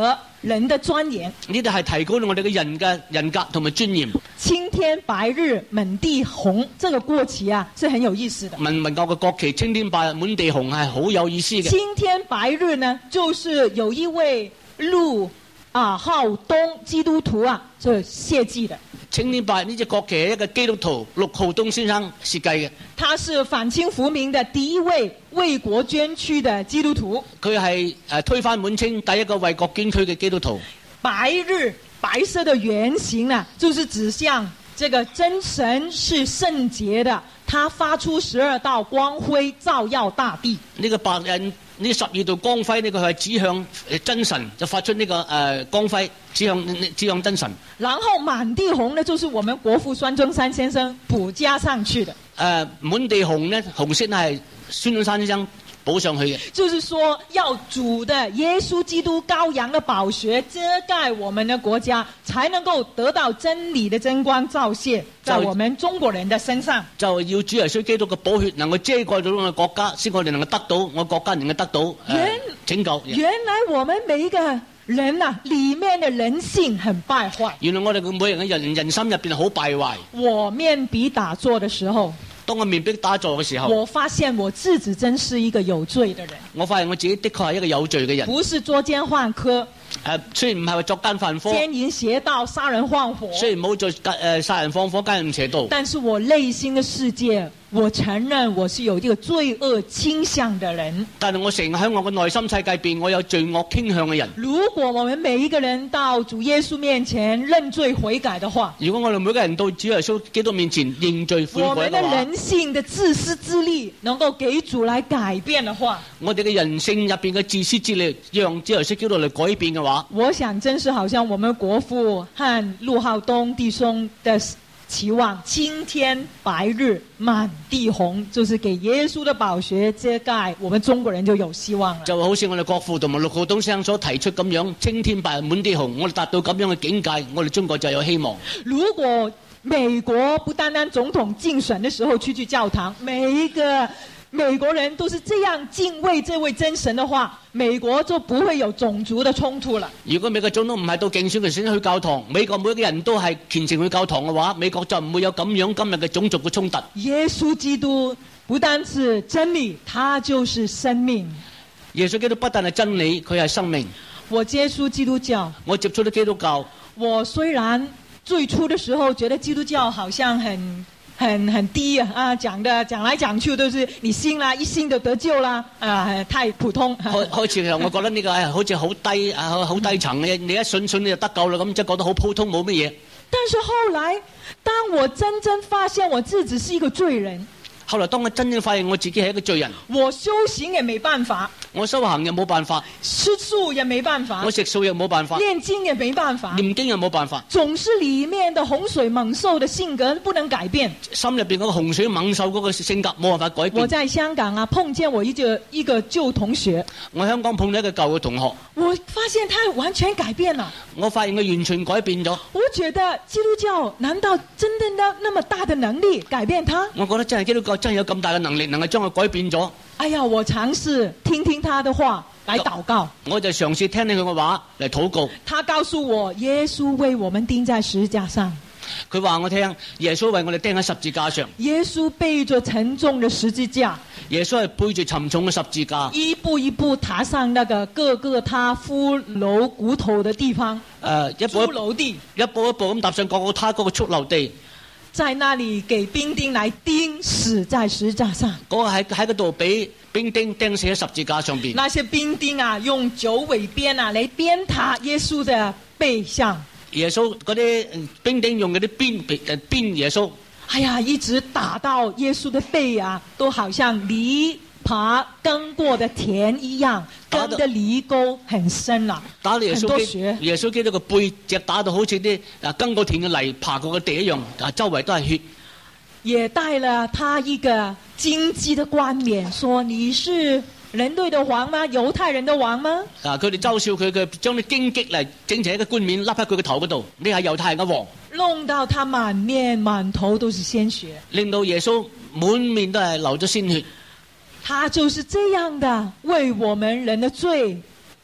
人的尊嚴。 呢啲係提高到我哋嘅人嘅人格同埋尊嚴。 青天白日滿地紅，這個國旗啊是很有意思的。 文文教嘅國旗青天白日滿地紅係好有意思嘅。 青天白日呢，就是有一位陸啊浩東基督徒啊，就設計的。 青天白日呢隻國旗係一個基督徒陸浩東先生設計嘅。 他是反清復明的第一位為國捐軀的基督徒。 佢係誒推翻滿清第一個為國捐軀嘅基督徒。 白日白色的原型呢，就是指向這個真神是聖潔的，他發出十二道光輝照耀大地。 呢個白人呢十二道光輝呢個係指向真神，就發出呢、這個誒、呃、光輝指向指向真神。 然後滿地紅呢，就是我們國父孫中山先生補加上去的。誒、 呃，滿地紅呢，紅色係孫中山先生補上去嘅。 就是說，要主的耶穌基督羔羊的寶血遮蓋我們的國家，才能夠得到真理的真光照射在我們中國人的身上。就要主耶穌基督嘅寶血能夠遮蓋到我哋國家，使我哋能夠得到我國家能夠得到誒、呃、拯救。 原來我們每一個人啊，裏面的人性很敗壞。 原來我哋每人嘅人人心入邊好敗壞。 我面壁打坐的時候， 當我面壁打坐嘅時候， 我發現我自己真是一個有罪的人。 我發現我自己的確係一個有罪嘅人。 不是作奸犯科。 誒，雖然唔係話作奸犯科， 奸淫邪道、殺人放火。 雖然冇做誒殺人放火、奸淫邪道， 但是我內心的世界，我承認我是有一個罪惡傾向的人。 但係我承認喺我嘅內心世界邊，我有罪惡傾向嘅人。 如果我們每一個人到主耶穌面前認罪悔改的話， 如果我哋每個人到主耶穌基督面前認罪悔改嘅話， 我們的人性的自私之力能夠給主來改變的話， 我哋嘅人性入邊嘅自私之力，讓主耶穌基督嚟改變嘅話， 我想真是好像我們國父和陸浩東弟兄的期望，青天白日滿地紅，就是給耶穌的寶血遮蓋，我們中國人就有希望了。 就好似我哋國父同埋陸浩東先生所提出咁樣，青天白日滿地紅，我哋達到咁樣嘅境界，我哋中國就有希望。 如果美國不單單總統競選的時候去去教堂，每一個美國人都是這樣敬畏這位真神的話，美國就不會有種族的衝突了。 如果美國總統唔係到競選嘅時候去教堂，美國每一個人都係虔誠去教堂嘅話，美國就唔會有咁樣今日嘅種族嘅衝突。 耶穌基督不單是真理，他就是生命。 耶穌基督不但係真理，佢係生命。 我接觸基督教， 我接觸咗基督教。 我雖然最初的時候覺得基督教好像很很很低啊，啊講的講來講去都是你信啦，一信就得救啦，啊太普通。 開開始嘅時候我覺得呢個係好似好低啊，好低層嘅，你一信信你就得救啦，咁即係覺得好普通，冇乜嘢。 但是後來，當我真正發現我自己是一個罪人。 後來當我真正發現我自己係一個罪人， 我修行也沒辦法， 我修行又冇辦法， 吃素也沒辦法， 我食素又冇辦法， 念經也沒辦法， 念經又冇辦法， 總是裏面的洪水猛獸的性格不能改變， 心入邊嗰個洪水猛獸嗰個性格冇辦法改變。 我在香港啊碰見我一個一個舊同學， 我喺香港碰到一個舊嘅同學， 我發現他完全改變了， 我發現佢完全改變咗。 我覺得基督教難道真的有那麼大的能力改變他？ 我覺得真係基督教真係有咁大嘅能力，能夠將佢改變咗。 哎呀，我嘗試聽聽他的話來禱告， 我就嘗試聽聽佢嘅話嚟禱告。 他告訴我，耶穌為我們釘在十字架上。 佢話我聽，耶穌為我哋釘喺十字架上。 耶穌背着沉重的十字架， 耶穌係背住沉重嘅十字架， 一步一步踏上那個各個他骷髏骨頭的地方。誒、 呃，一步一步地， 一步一步咁踏上各個他嗰個出流地。 在那裏給兵丁來釘死在十字架上。 嗰、那個喺喺嗰度俾兵丁釘死喺十字架上邊。 那些兵丁啊，用九尾鞭啊嚟鞭撻耶穌的背上。 耶穌嗰啲兵丁用嗰啲鞭誒鞭耶穌。 哎呀，一直打到耶穌的背啊，都好像犁耙耕過的田一樣，耕的犁溝很深啦。 打到耶穌基耶穌基督個背脊打到好似啲啊耕過田嘅泥爬過嘅地一樣，啊周圍都係血。 也帶了他一個荊棘的冠冕，說你是人類的王嗎？猶太人的王嗎？ 啊！佢哋嘲笑佢，佢將啲荊棘嚟整成一個冠冕，笠喺佢個頭嗰度。呢係猶太人嘅王， 弄到他滿面滿頭都是鮮血， 令到耶穌滿面都係流咗鮮血。 他就是這樣的為我們人的罪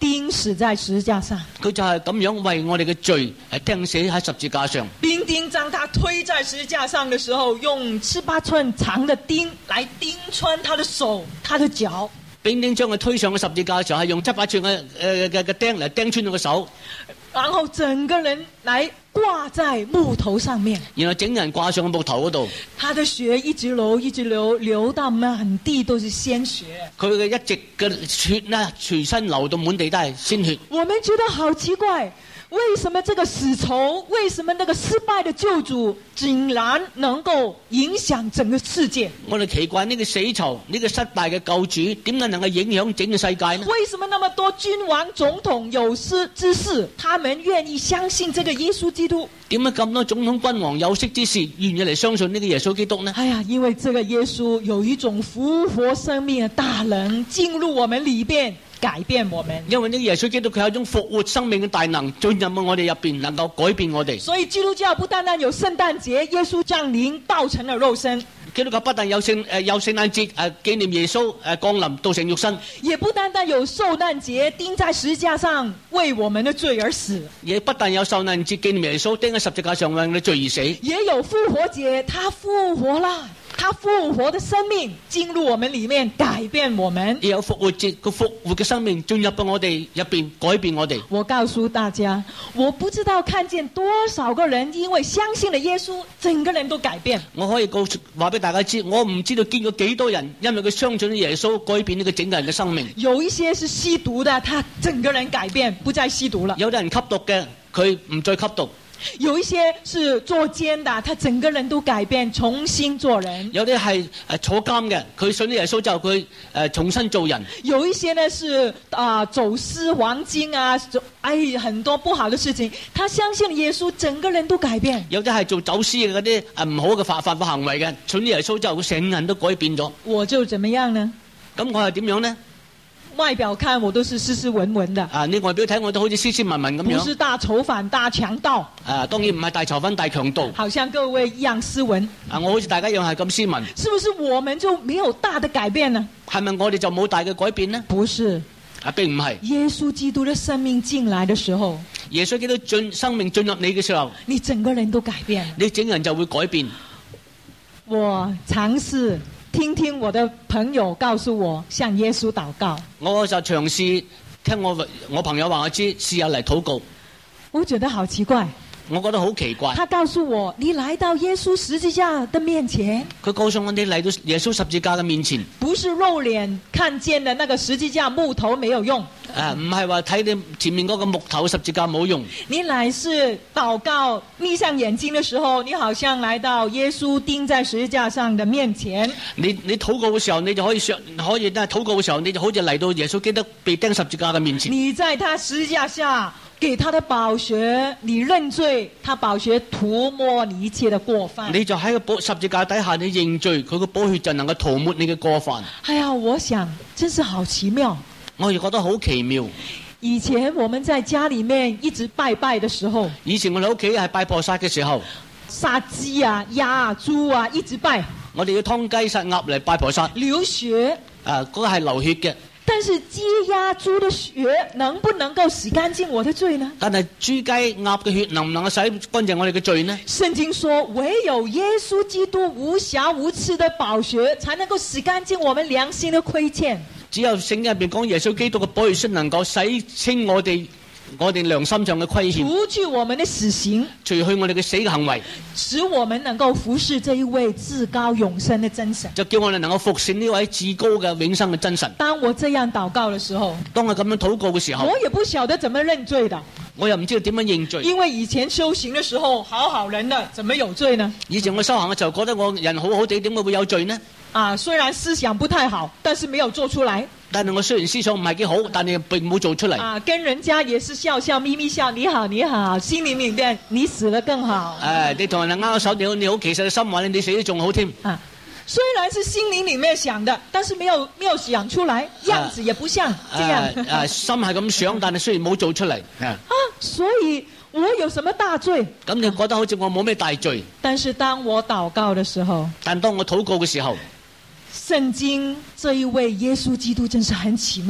釘死在十字架上， 佢就係咁樣為我哋嘅罪係釘死喺十字架上。 兵丁將他推在十字架上的時候，用七八寸長的釘來釘穿他的手、他的腳。 兵丁將佢推上個十字架嘅時候，係用七八寸嘅誒嘅嘅釘嚟釘穿咗個手， 然後整個人來掛在木頭上面， 然後整人掛上個木頭嗰度。 他的血一直流，一直流，流到滿地都是鮮血。 佢嘅一直嘅血呢，隨身流到滿地都係鮮血。 我們覺得好奇怪，為什麼這個死囚，為什麼那個失敗的救主，竟然能夠影響整個世界？ 我哋奇怪呢個死囚，呢個失敗嘅救主，點解能夠影響整個世界呢？ 為什麼那麼多君王、總統、有識之士，他們願意相信這個耶穌基督？ 點解咁多總統、君王、有識之士願意嚟相信呢個耶穌基督呢？ 哎呀，因為這個耶穌有一種復活生命的大能進入我們裏邊，改變我們。 因為呢個耶穌基督佢有一種復活生命嘅大能進入我哋入邊，能夠改變我哋。 所以基督教不單單有聖誕節，耶穌降臨道成了肉身。 基督教不但有聖誒有聖誕節誒紀念耶穌誒降臨道成肉身， 也不單單有受難節釘在十字架上為我們的罪而死， 也不但有受難節紀念耶穌釘喺十字架上為我哋罪而死， 也有復活節，他復活了，他復活的生命進入我們裏面，改變我們。 也有復活節個復活嘅生命進入到我哋入邊，改變我哋。 我告訴大家，我不知道看見多少個人因為相信了耶穌，整個人都改變。 我可以告訴話俾大家知，我唔知道見過幾多人因為佢相信耶穌改變呢個整個人嘅生命。 有一些是吸毒的，他整個人改變，不再吸毒了。 有啲人吸毒嘅，佢唔再吸毒。 有一些是坐監的，他整個人都改變，重新做人。 有啲係誒坐監嘅，佢信咗耶穌之後，佢誒重新做人。 有一些呢是啊、呃、走私黃金啊，哎很多不好的事情，他相信耶穌，整個人都改變。 有啲係做走私嘅嗰啲誒唔好嘅犯法嘅行為嘅，信咗耶穌之後，佢成人都改變咗。 我就怎麼樣呢？ 咁我係點樣呢？ 外表看我都是斯斯文文的， 啊，你外表睇我都好似斯斯文文咁樣。 不是大囚犯、大強盜。 啊，當然唔係大囚犯、大強盜。 好像各位一樣斯文。 啊，我好似大家一樣係咁斯文。 是不是我們就沒有大的改變呢？ 係咪我哋就冇大嘅改變呢？ 不是。 啊，並唔係。 耶穌基督的生命進來的時候， 耶穌基督進生命進入你嘅時候， 你整個人都改變了， 你整個人就會改變。 我嘗試聽聽我的朋友告訴我，向耶穌禱告。 我就嘗試聽我我朋友話我知，試下嚟禱告。 我覺得好奇怪， 我覺得好奇怪。 他告訴我，你來到耶穌十字架的面前。 佢告訴我，你嚟到耶穌十字架嘅面前， 不是肉眼看見的那個十字架木頭沒有用。 誒，唔係話睇你前面嗰個木頭十字架冇用。 你乃是禱告閉上眼睛的時候，你好像來到耶穌釘在十字架上的面前。 你你禱告嘅時候，你就可以上可以咧禱告嘅時候，你就好似嚟到耶穌基督被釘十字架嘅面前。 你在他十字架下給他的寶血，你認罪，他寶血塗抹你一切的過犯。 你就喺個十字架底下，你認罪，佢個寶血就能夠塗抹你嘅過犯。 哎呀，我想真是好奇妙。 我亦覺得好奇妙。 以前我們在家裏面一直拜拜的時候， 以前我哋屋企係拜菩薩嘅時候， 殺雞啊、鴨啊、豬啊，一直拜。 我哋要劏雞殺鴨嚟拜菩薩， 流血。 啊，嗰個係流血嘅。 但是雞鴨豬的血能不能夠洗乾淨我的罪呢？ 但係豬雞鴨嘅血能唔能夠洗乾淨我哋嘅罪呢？ 聖經說，唯有耶穌基督無瑕無疵的寶血，才能夠洗乾淨我們良心的虧欠。 只有聖經入邊講耶穌基督嘅寶血先能夠洗清我哋我哋良心上嘅虧欠， 除去我們的死刑， 除去我哋嘅死嘅行為， 使我們能夠服侍這一位至高永生的真神， 就叫我哋能夠服侍呢位至高嘅永生嘅真神。 當我這樣禱告的時候， 當我咁樣禱告嘅時候， 我也不曉得怎麼認罪的， 我又唔知道點樣認罪， 因為以前修行的時候好好人的，怎麼有罪呢？ 以前我修行嘅時候覺得我人好好地，點解會有罪呢？ 啊，雖然思想不太好，但是沒有做出來。 但係我雖然思想唔係幾好，但係並冇做出嚟。 啊，跟人家也是笑笑眯眯笑，你好你好，心裏面你死了更好。 誒、啊，你同人哋握手你好你好，其實心話你你死得仲好添。 啊，雖然是心靈裏面想的，但是沒有沒有想出來，樣子也不像這樣。 誒、啊啊，心係咁想，但係雖然冇做出嚟。啊， 所以我有什麼大罪？ 咁你覺得好似我冇咩大罪？ 但是當我禱告的時候， 但當我禱告嘅時候， 聖經這一位耶穌基督真是很奇妙。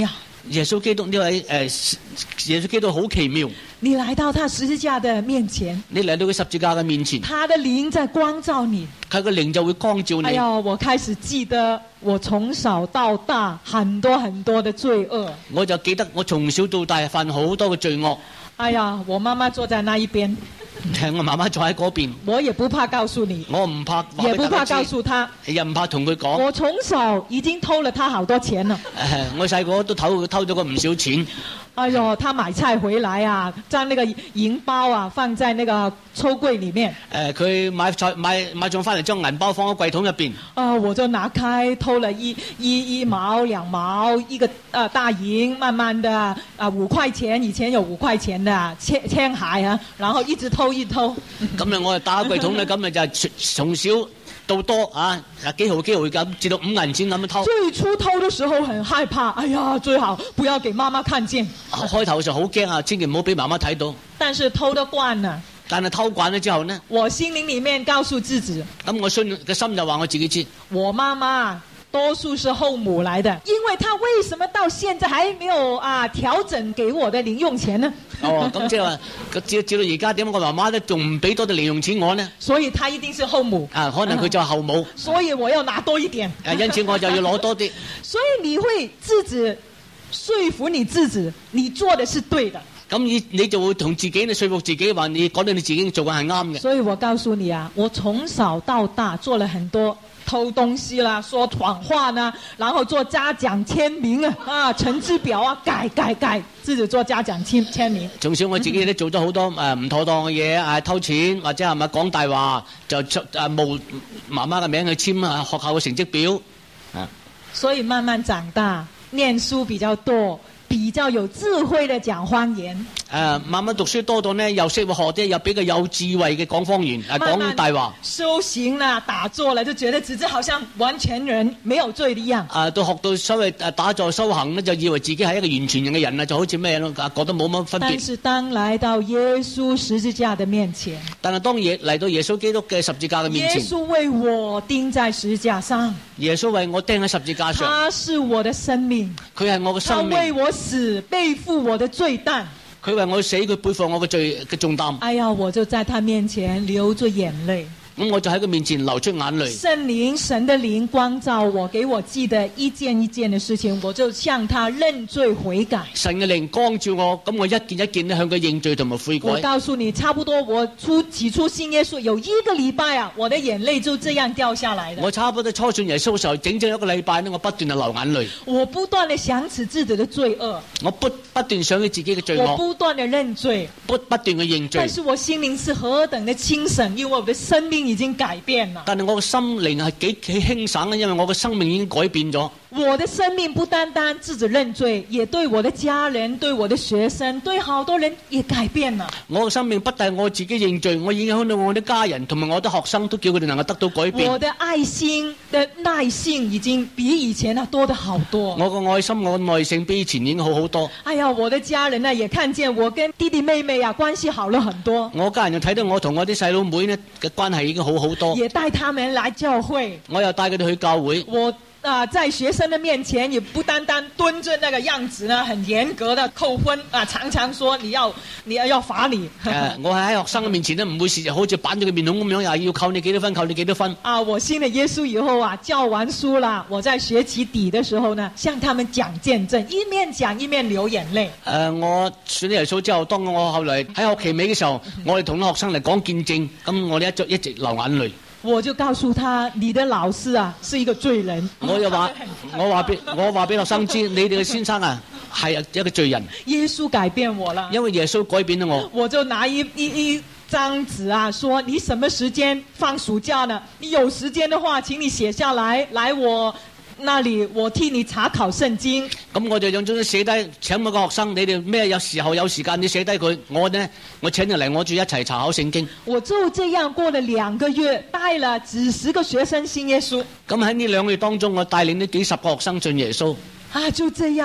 耶穌基督呢位誒，耶穌基督好奇妙。 你來到他十字架的面前， 你嚟到佢十字架嘅面前， 他的靈在光照你。 佢個靈就會光照你。 哎呀，我開始記得我從小到大很多很多的罪惡。 我就記得我從小到大犯好多嘅罪惡。 哎呀，我媽媽坐在那一邊， 我媽媽坐喺嗰邊， 我也不怕告訴你， 我唔怕， 也不怕告訴他， 又唔怕同佢講。 我從小已經偷了他好多錢了。 誒，我細個都偷偷咗個唔少錢。 哎呦，他買菜回來啊，將那個銀包啊放在那個抽櫃裡面。 誒，佢買菜買買餸翻嚟，將銀包放喺櫃桶入邊。 啊，我就拿開偷了一一一毛兩毛一個呃大銀，慢慢的啊五塊錢，以前有五塊錢的千千海啊，然後一直偷一直偷。 咁啊，我就打櫃桶咧，咁啊就係從小到多啊，幾毫幾毫咁，至到五銀錢咁樣偷。 最初偷的時候很害怕，哎呀，最好不要給媽媽看見。 開頭就好驚啊，千祈唔好俾媽媽睇到。 但是偷得慣了。 但係偷慣咗之後呢， 我心靈裡面告訴自己， 咁我信嘅心就話我自己知， 我媽媽多數是後母來的，因為她為什麼到現在還沒有啊調整給我的零用錢呢？ 哦，咁即係話，至至到而家點解我媽媽都仲唔俾多啲零用錢我呢？ 所以她一定是後母。 啊，可能佢就係後母。 所以我要拿多一點。 啊，因此我就要攞多啲。 所以你會自己說服你自己，你做的是對的。 咁你你就會同自己你說服自己話，你講到你自己做嘅係啱嘅。 所以我告訴你啊，我從小到大做了很多偷東西啦、說謊話啦，然後做家長簽名啊、啊成績表啊改改改，自己做家長簽簽名。 從小我自己都做咗好多誒唔妥當嘅嘢，誒偷錢或者係咪講大話，就出誒冒媽媽嘅名去簽啊學校嘅成績表啊。 所以慢慢長大，念書比較多，比較有智慧的講方言。 誒、呃，慢慢讀書多到呢，又識學啲，又比較有智慧嘅講方言，誒講大話。修行啦，打坐啦，就覺得自己好像完全人，沒有罪一樣。 啊、呃，到學到所謂誒打坐修行呢，就以為自己係一個完全人嘅人啦，就好似咩咯，覺得冇乜分別。 但是當來到耶穌十字架的面前， 但係當耶嚟到耶穌基督嘅十字架嘅面前， 耶穌為我釘在十字架上。 耶穌為我釘喺十字架上。 他是我的生命， 佢係我嘅生命。 他為我死，背負我的罪擔。 佢為我死，佢背負我嘅罪嘅重擔。 哎呀，我就在他面前流着眼淚。 咁我就喺佢面前流出眼淚。 聖靈，神的靈光照我，給我記得一件一件的事情，我就向他認罪悔改。 神嘅靈光照我，咁我一件一件咧向佢認罪同埋悔改。 我告訴你，差不多我初起初信耶穌有一個禮拜啊，我的眼淚就這樣掉下來的。 我差不多初信耶穌嘅時候，整整一個禮拜呢，我不斷地流眼淚。 我不斷地想起自己的罪惡， 我不不斷想起自己嘅罪惡。 我不斷地認罪， 不不斷嘅認罪。 但是我心靈是何等的清醒，因為我的生命已經改變了。 但係我嘅心靈係幾幾輕省嘅，因為我嘅生命已經改變咗。 我的生命不單單自己認罪，也對我的家人、對我的學生、對好多人也改變了。 我嘅生命不但我自己認罪，我影響到我啲家人同埋我啲學生，都叫佢哋能夠得到改變。 我的愛心的耐性已經比以前啊多得好多。 我嘅愛心、我嘅耐性比以前已經好好多。 哎呀，我的家人呢也看見我跟弟弟妹妹啊關係好了很多。 我家人又睇到我同我啲細佬妹呢嘅關係已經好好多。 也帶他們來教會。 我又帶佢哋去教會。 我啊、呃，在學生的面前也不單單蹲着那個樣子呢，很嚴格的扣分啊，常常說你要你要要罰你。 呃、我喺學生嘅面前呢，唔會是好似板住個面孔咁樣，又要扣你幾多分，扣你幾多分。 啊，我信了耶穌以後啊，教完書啦，我在學期底的時候呢，向他們講見證，一面講一面流眼淚。誒、 呃，我信咗耶穌之後，當我後來喺學期尾嘅時候，我哋同啲學生嚟講見證，咁我哋一直一直流眼淚。 我就告訴他，你的老師啊是一個罪人。 我又話，我話俾我話俾學生知，你哋嘅先生啊係一個罪人。 耶穌改變我了， 因為耶穌改變咗我。 我就拿一一一張紙啊，說你什麼時間放暑假呢？你有時間的話，請你寫下來，來我那裡我替你查考聖經。 咁我就用咗寫低，請每個學生，你哋咩有時候有時間你寫低佢，我呢我請你嚟我住一齊查考聖經。 我就這樣過了兩個月，帶了幾十個學生信耶穌。 咁喺呢兩個月當中，我帶領呢幾十個學生信耶穌。 啊，就這樣。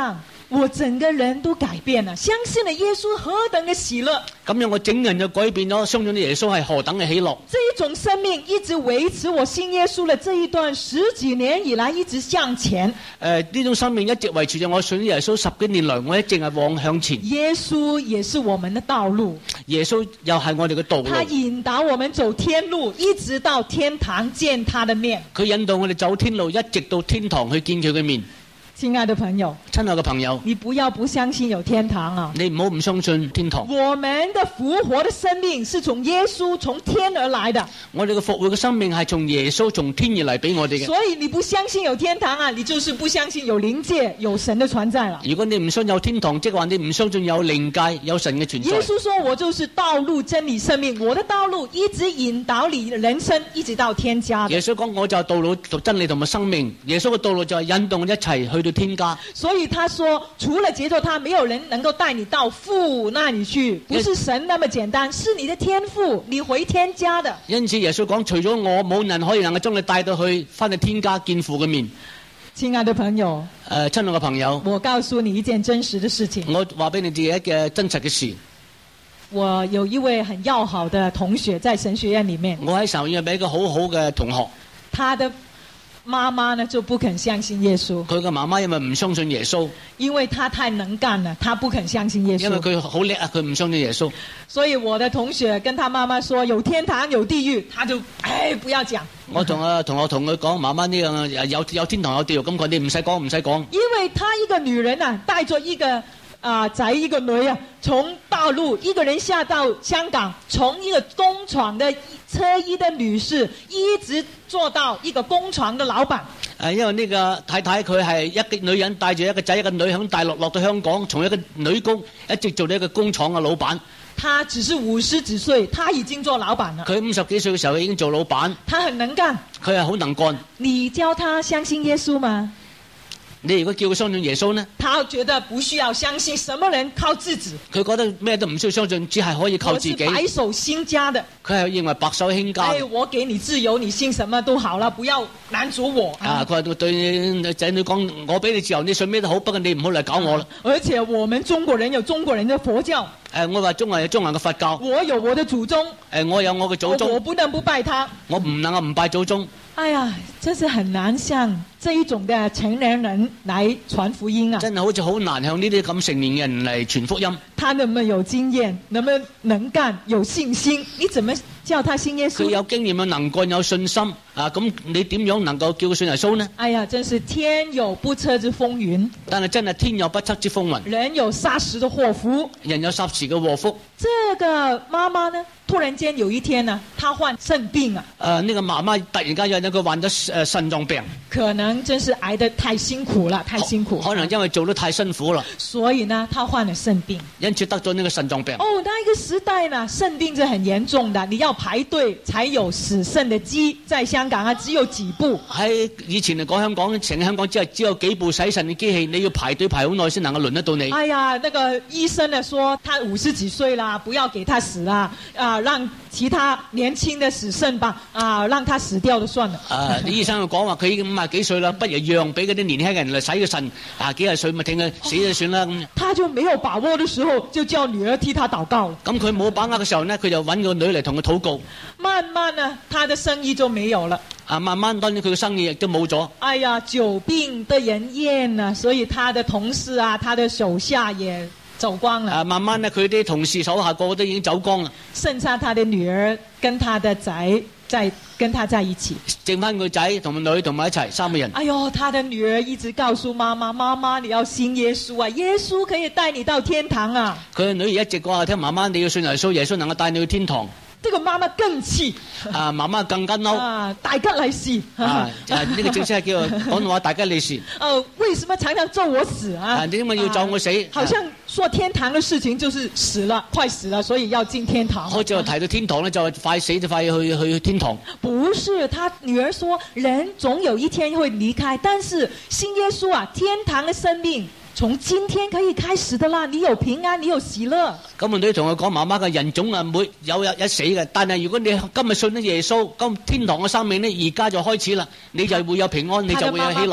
我整個人都改變了，相信了耶穌何等嘅喜樂。 咁樣我整個人就改變咗，相信耶穌係何等嘅喜樂。 這一種生命一直維持我信耶穌的這一段十幾年以來，一直向前。 誒，呢種生命一直維持咗我信耶穌十幾年來，我一直係往向前。 耶穌也是我們的道路， 耶穌又係我哋嘅道路。 他引導我們走天路，一直到天堂見他的面。 佢引導我哋走天路，一直到天堂去見佢嘅面。 親愛的朋友， 親愛嘅朋友， 你不要不相信有天堂啊！ 你唔好唔相信天堂。 我們的復活的生命是從耶穌從天而來的。 我哋嘅復活嘅生命係從耶穌從天而嚟俾我哋嘅。 所以你不相信有天堂啊，你就是不相信有靈界有神的存在了。 如果你唔信有天堂，即係話你唔相信有靈界有神嘅存在。 耶穌說我就是道路真理生命，我的道路一直引導你人生一直到天家的。 耶穌講我就係道路真理同埋生命，耶穌嘅道路就係引導我一齊去到天家。 所以他說除了接受他，沒有人能夠帶你到父那裡去，不是神那麼簡單，是你的天父，你回天家的。 因此耶穌講除咗我冇人可以能夠將你帶到去翻去天家見父嘅面。 親愛的朋友， 誒，親愛嘅朋友， 我告訴你一件真實的事情。 我話俾你自己一個真實嘅事。 我有一位很要好的同學在神學院裡面， 我喺神學院俾一個好好嘅同學， 他的媽媽呢就不肯相信耶穌。 佢嘅媽媽因為唔相信耶穌， 因為他太能幹了，他不肯相信耶穌。 因為佢好叻啊，佢唔相信耶穌。 所以我的同學跟他媽媽說有天堂有地獄，他就唉不要講。 我同啊同學同佢講，媽媽呢個有有天堂有地獄，咁佢哋唔使講唔使講。 因為他一個女人啊，帶着一個啊、呃、仔一個女啊，從大陸一個人下到香港，從一個工廠的車衣的女士，一直做到一個工廠的老闆。 誒，因為呢個太太佢係一個女人帶住一個仔一個女響大陸落到香港，從一個女工一直做到一個工廠嘅老闆。 他只是五十幾歲，他已經做老闆了。 佢五十幾歲嘅時候已經做老闆。 他很能幹。 佢係好能幹。 你教他相信耶穌嗎？ 你如果叫佢相信耶穌呢？ 他覺得不需要相信，什麼人靠自己。 佢覺得咩都唔需要相信，只係可以靠自己。 我是白手興家的。 佢係認為白手興家。 哎，我給你自由，你信什麼都好了，不要攔阻我。 啊，佢話對仔女講：我俾你自由，你信咩都好，不過你唔好嚟搞我啦。 而且我們中國人有中國人的佛教。 誒，我話中國有中國人嘅佛教。 我有我的祖宗。 誒，我有我嘅祖宗。 我不能不拜他。 我唔能夠唔拜祖宗。 哎呀，真是很難向這一種的成年人來傳福音啊！ 真係好似好難向呢啲咁成年嘅人嚟傳福音。 他能不能有經驗，能不能能幹，有信心？你怎麼叫他信耶穌？ 佢有經驗，有能幹，有信心啊！咁你點樣能夠叫佢信耶穌呢？ 哎呀，真是天有不測之風雲。 但係真係天有不測之風雲。 人有霎時的禍福。 人有霎時嘅禍福。 這個媽媽呢？突然間有一天呢，她患腎病啊！ 誒、呃，呢、這個媽媽突然間有一個患咗誒腎臟病， 可能真是挨得太辛苦了，太辛苦。 可能因為做得太辛苦啦， 所以呢，她患了腎病， 因此得咗呢個腎臟病。 哦，那一個時代呢，腎病是很嚴重的，你要排隊才有洗腎的機，在香港啊，只有幾部。 喺以前嚟講，香港成香港只係只有幾部洗腎嘅機器，你要排隊排好耐先能夠輪得到你。 哎呀，那個醫生呢說，他五十幾歲啦，不要給他死啦，啊，讓其他年輕的死腎吧，啊，讓他死掉就算了。 啊，啲醫生就講話佢已經五十幾歲啦，不如讓俾嗰啲年輕人嚟洗個腎，啊，幾廿歲咪聽佢死就算啦咁。 他就沒有把握的時候，就叫女兒替他禱告。 咁佢冇把握嘅時候呢，佢就揾個女嚟同佢禱告。 慢慢呢，他的生意就沒有了。 啊，慢慢當然佢嘅生意亦都冇咗。 哎呀，久病得人厭啊，所以他的同事啊，他的手下也走光了。 啊，慢慢呢，佢啲同事手下個個都已經走光啦。 剩下他的女兒跟他的仔在跟他在一起。 剩翻個仔同個女同埋一齊三個人。 哎呦，他的女兒一直告訴媽媽：媽媽，你要信耶穌啊，耶穌可以帶你到天堂啊。佢嘅女兒一直講話聽媽媽，你要信耶穌，耶穌能夠帶你去天堂。 這個媽媽更氣， 啊，媽媽更加嬲， 啊，大吉利是， 啊，呢、這個正式係叫廣東話大吉利是。 哦、啊，為什麼常常咒我死啊？ 啊，點解要咒我死？ 啊、好像說天堂的事情就是死了，快死了，所以要進天堂。 開始提到天堂呢，就係快死就快去去天堂。 不是，他女兒說，人總有一天會離開，但是信耶穌啊，天堂的生命從今天可以開始的啦，你有平安，你有喜樂。 咁我女同佢講，媽媽嘅人總係會有日一死嘅，但係如果你今日信咗耶穌，咁天堂嘅生命呢，而家就開始啦，你就會有平安，你就會有喜樂。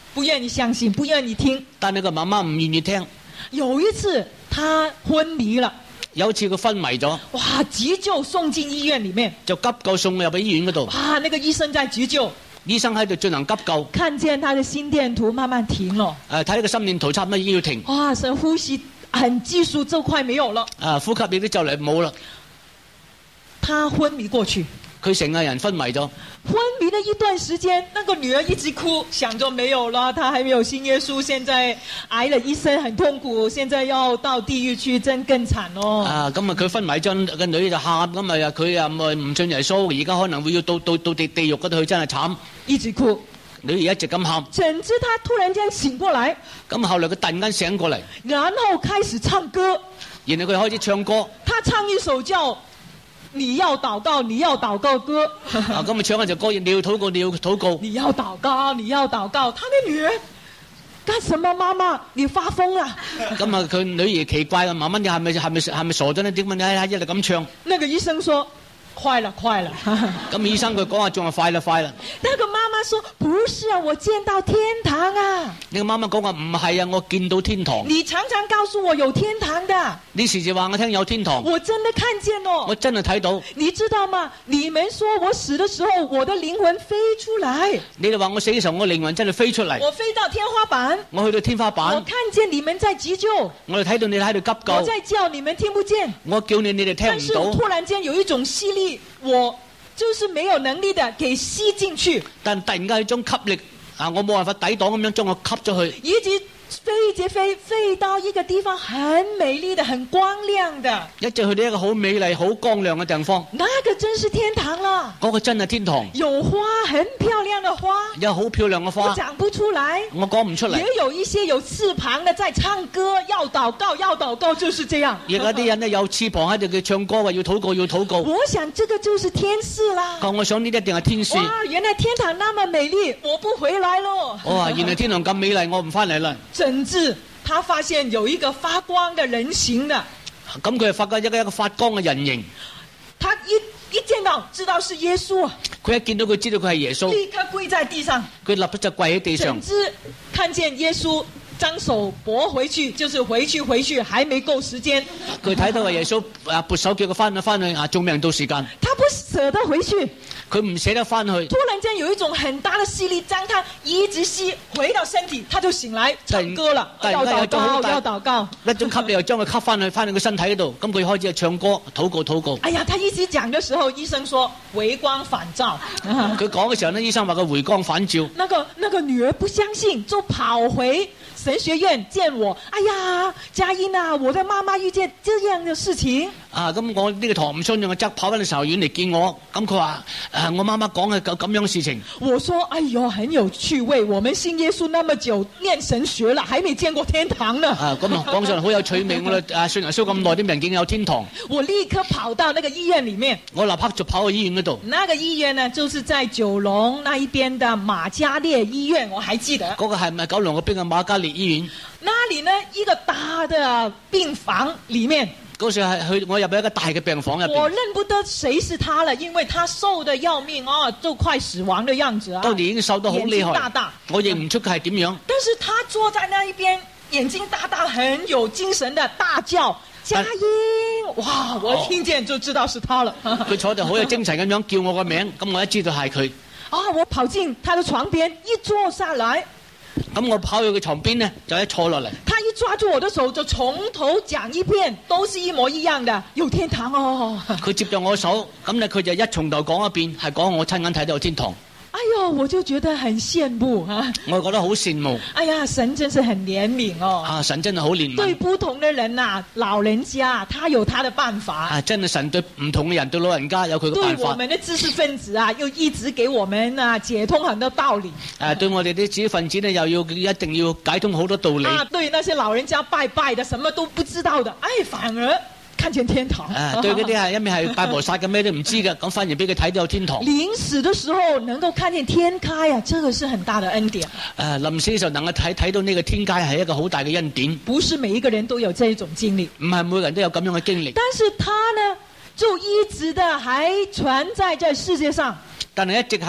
不願意相信，不願意聽。 但係個媽媽唔願意聽。 有一次，他昏迷了。 有一次佢昏迷咗， 哇！急救送進醫院裡面， 就急救送入去醫院嗰度。 哇！那個醫生在急救， 醫生喺度進行急救， 看見他的心電圖慢慢停了。 誒，睇呢個心電圖差唔多已經要停。 哇！神呼吸很急速，就快沒有了。 啊，呼吸亦都就嚟冇啦。 他昏迷過去。 佢成個人昏迷咗， 昏迷了一段時間，那個女兒一直哭，想着沒有了，她還沒有信耶穌，現在挨了一生很痛苦，現在要到地獄去，真更慘哦。 啊，咁啊佢昏迷咗，個女就喊，咁啊佢啊唔信耶穌，而家可能會要到到到地地獄嗰度去，真係慘。 一直哭， 女兒一直咁喊。 怎知她突然間醒過來， 咁後來佢突然間醒過嚟， 然後開始唱歌， 然後佢開始唱歌。 她唱一首叫你要禱告，你要禱告歌。 啊，咁啊唱一隻歌，你要禱告，你要禱告。 你要禱告，你要禱告。他的女兒幹什麼？媽媽，你發瘋啦！ 咁啊，佢女兒奇怪啊，媽媽你係咪係咪係咪傻咗呢？點解你喺一路咁唱？ 那個醫生說：快了，快了。 咁醫生佢講話仲係快啦，快啦。 那個媽媽說：不是啊，我見到天堂啊。 你個媽媽講話唔係啊，我見到天堂。 你常常告訴我有天堂的。 你時時話我聽有天堂。 我真的看見哦。 我真係睇到。 你知道嗎？你們說我死的時候，我的靈魂飛出來。 你哋話我死嘅時候，我靈魂真係飛出嚟。 我飛到天花板。 我去到天花板。 我看見你們在急救。 我哋睇到你哋喺度急救。 我在叫，你們聽不見。 我叫你，你哋聽唔到。 但是突然間有一種吸力，我就是沒有能力的，給吸進去。 但突然間有一種吸力啊，我冇辦法抵擋咁樣將我吸咗去。 一直飛一直飛，飛到一個地方很美麗的、很光亮的。 一直去到一個好美麗、好光亮嘅地方。 那個真是天堂啦！ 嗰個真係天堂。 有花，很漂亮的花。 有好漂亮嘅花。 我講不出來。 我講唔出嚟。 也有一些有翅膀的在唱歌，要禱告，要禱告，就是這樣。 而家啲人呢有翅膀喺度，佢唱歌話要禱告，要禱告。 我想這個就是天使啦。 我想呢一定係天使。 哇，原來天堂那麼美麗，我不回來咯。 哇，原來天堂咁美麗，我唔翻嚟啦。 甚至他發現有一個發光的人形的。 咁佢係發覺一個一個發光嘅人形。 他一一見到知道是耶穌啊！ 佢一見到佢知道佢係耶穌， 立刻跪在地上。 佢立刻就跪喺地上。 甚至看見耶穌將手撥回去，就是回去回去，還沒夠時間。 佢睇到個耶穌啊，撥手叫佢翻去翻去啊，仲未到時間。 他不捨得回去。 佢唔捨得翻去。 突然間有一種很大的吸力，將他一直吸回到身體，他就醒來唱歌了。要禱告，要禱告。 一種吸力又將佢吸翻去，翻去個身體嗰度。咁佢開始唱歌、禱告、禱告。 哎呀，他一直講的時候，醫生說回光返照。 佢講嘅時候呢，醫生話佢回光返照。 那個那個女兒不相信，就跑回神學院見我。哎呀，佳音啊，我的媽媽遇見這樣的事情。 啊，咁我呢個堂唔信，我則跑翻去神學院嚟見我。咁佢話。啊、我媽媽講嘅咁咁樣嘅事情， 我說：哎呦，很有趣味。我們信耶穌那麼久，念神學了，還沒見過天堂呢。 啊，咁啊，講上嚟好有趣味。我哋啊信耶穌咁耐，啲人竟有天堂。 我立刻跑到那個醫院裏面， 我立刻就跑去醫院嗰度。 那個醫院呢，就是在九龍那一邊的瑪嘉烈醫院，我還記得。 嗰個係咪九龍嗰邊嘅瑪嘉烈醫院？ 那裏呢，一個大的病房裏面。 嗰時係去我入去一個大嘅病房入邊， 我認不得誰是他了，因為他瘦得要命哦，就快死亡的樣子啊。 當年已經瘦得好厲害， 大大， 我認唔出佢係點樣。 但是他坐在那一邊，眼睛大大，很有精神的大叫佳音，哇！我聽見就知道是他了。 佢、哦、坐得好有精神咁樣叫我個名，咁我一知道係佢。 啊！我跑進他的床邊，一坐下來。 咁我跑去佢床邊呢，就一坐落嚟。 他一抓住我的手，就從頭講一遍，都是一模一樣的，有天堂哦。 佢接咗我手，咁咧佢就一從頭講一遍，係講我親眼睇到有天堂。 哎呦，我就覺得很羨慕啊！ 我覺得好羨慕。 哎呀，神真是很憐憫哦。 啊，神真係好憐憫。 對不同的人啊，老人家他有他的辦法。 啊，真係神對唔同嘅人，對老人家有佢嘅辦法。 對我們的知識分子啊，又一直給我們啊解通很多道理。 啊，對我哋啲知識分子呢，又要一定要解通好多道理。 啊，對那些老人家拜拜的，什麼都不知道的，哎，反而看見天堂。 啊，對嗰啲係一面係拜菩薩嘅咩都唔知嘅，咁反而俾佢睇到有天堂。 臨死的時候能夠看見天開啊，這個是很大的恩典。 誒，臨死嘅時候能夠睇睇到呢個天開係一個好大嘅恩典。 不是每一個人都有這一種經歷， 唔係每個人都有咁樣嘅經歷。 但是他呢，就一直的還存在在世界上。 但係一直係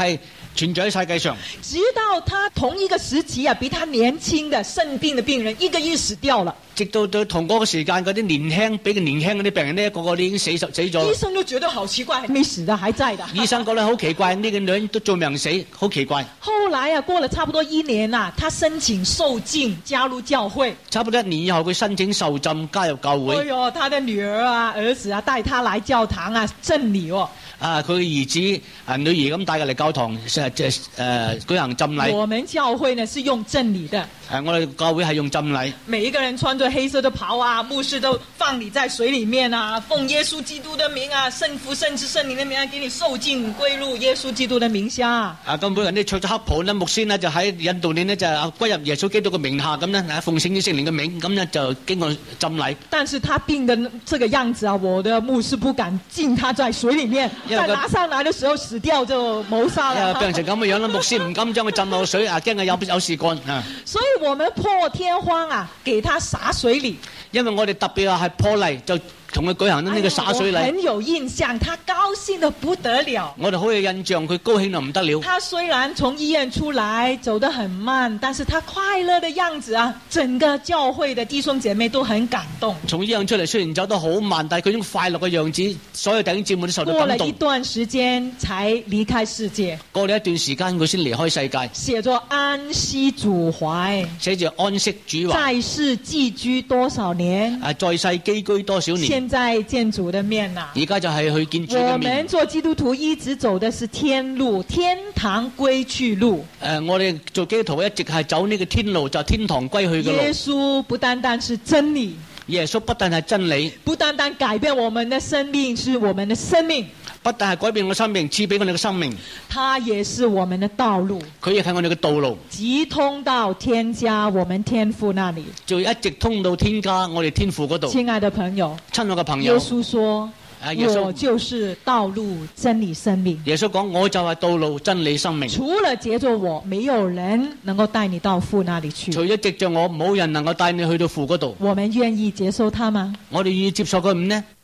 存在喺世界上。 直到他同一個時期啊，比他年輕的腎病的病人一個一個死掉了。 直到到同嗰個時間，嗰啲年輕比佢年輕嗰啲病人呢，個個都已經死死咗。 醫生都覺得好奇怪，沒死的還在的。 醫生覺得好奇怪，呢、這個女人都做命死，好奇怪。 後來啊，過了差不多一年啊，他申請受浸加入教會。 差不多一年以後，佢申請受浸加入教會。 哎呦，他的女兒啊、兒子啊帶他來教堂啊贈禮哦。 啊，佢嘅兒子啊女兒咁帶佢嚟教堂，誒誒誒舉行浸禮。 我們教會呢是用贈禮的。誒、 啊，我哋教會係用浸禮。 每一個人穿着黑色的袍啊，牧師都放你在水裡面啊，奉耶穌基督的名啊，聖父、聖子、聖靈的名啊，給你受浸歸入耶穌基督的名下。啊， 咁每個人都着咗黑袍咧，牧師呢就喺引導你呢就歸入耶穌基督嘅名下，咁呢奉聖子聖靈嘅名，咁呢就經過浸禮。 但是他病的這個樣子啊，我的牧師不敢浸他在水裡面，但拿上來的時候死掉就謀殺了。 病成咁嘅樣啦，牧師唔敢將佢浸落水啊，驚佢有有事幹啊。 所以我們破天荒啊，給他灑水禮。 因為我哋特別啊係破例就同佢舉行呢個灑水禮。 哎、我很有印象，他高興得不得了。 我哋好有印象，佢高興到唔得了。 他雖然從醫院出來走得很慢，但是他快樂的樣子啊，整個教會的弟兄姐妹都很感動。 從醫院出嚟雖然走得好慢，但係佢種快樂嘅樣子，所有弟兄姊妹都受到感動。 過了一段時間才離開世界。 過了一段時間佢先離開世界。 寫作安息主懷。 寫住安息主懷。 在世寄居多少年？ 啊，在世寄居多少年？ 現在見主的面啦。 而家就係去見主嘅面。 我們做基督徒一直走的是天路，天堂歸去路。誒、 呃，我哋做基督徒一直係走呢個天路，就係、天堂歸去嘅路。 耶穌不單單是真理， 耶穌不但係真理， 不單單改變我們的生命，是我們的生命。 不但係改變我生命，賜俾我哋嘅生命， 它也是我們的道路。 佢亦係我哋嘅道路， 直通到天家，我們天父那裡， 就一直通到天家，我哋天父嗰度。 親愛的朋友， 親愛嘅朋友， 耶穌說。 耶穌我就是道路、真理、生命。 耶穌講，我就係道路、真理、生命。 除了藉着我，沒有人能夠帶你到父那裡去。 除咗藉着我，冇人能夠帶你去到父嗰度。 我們願意接受他嗎？ 我哋願意接受佢唔呢？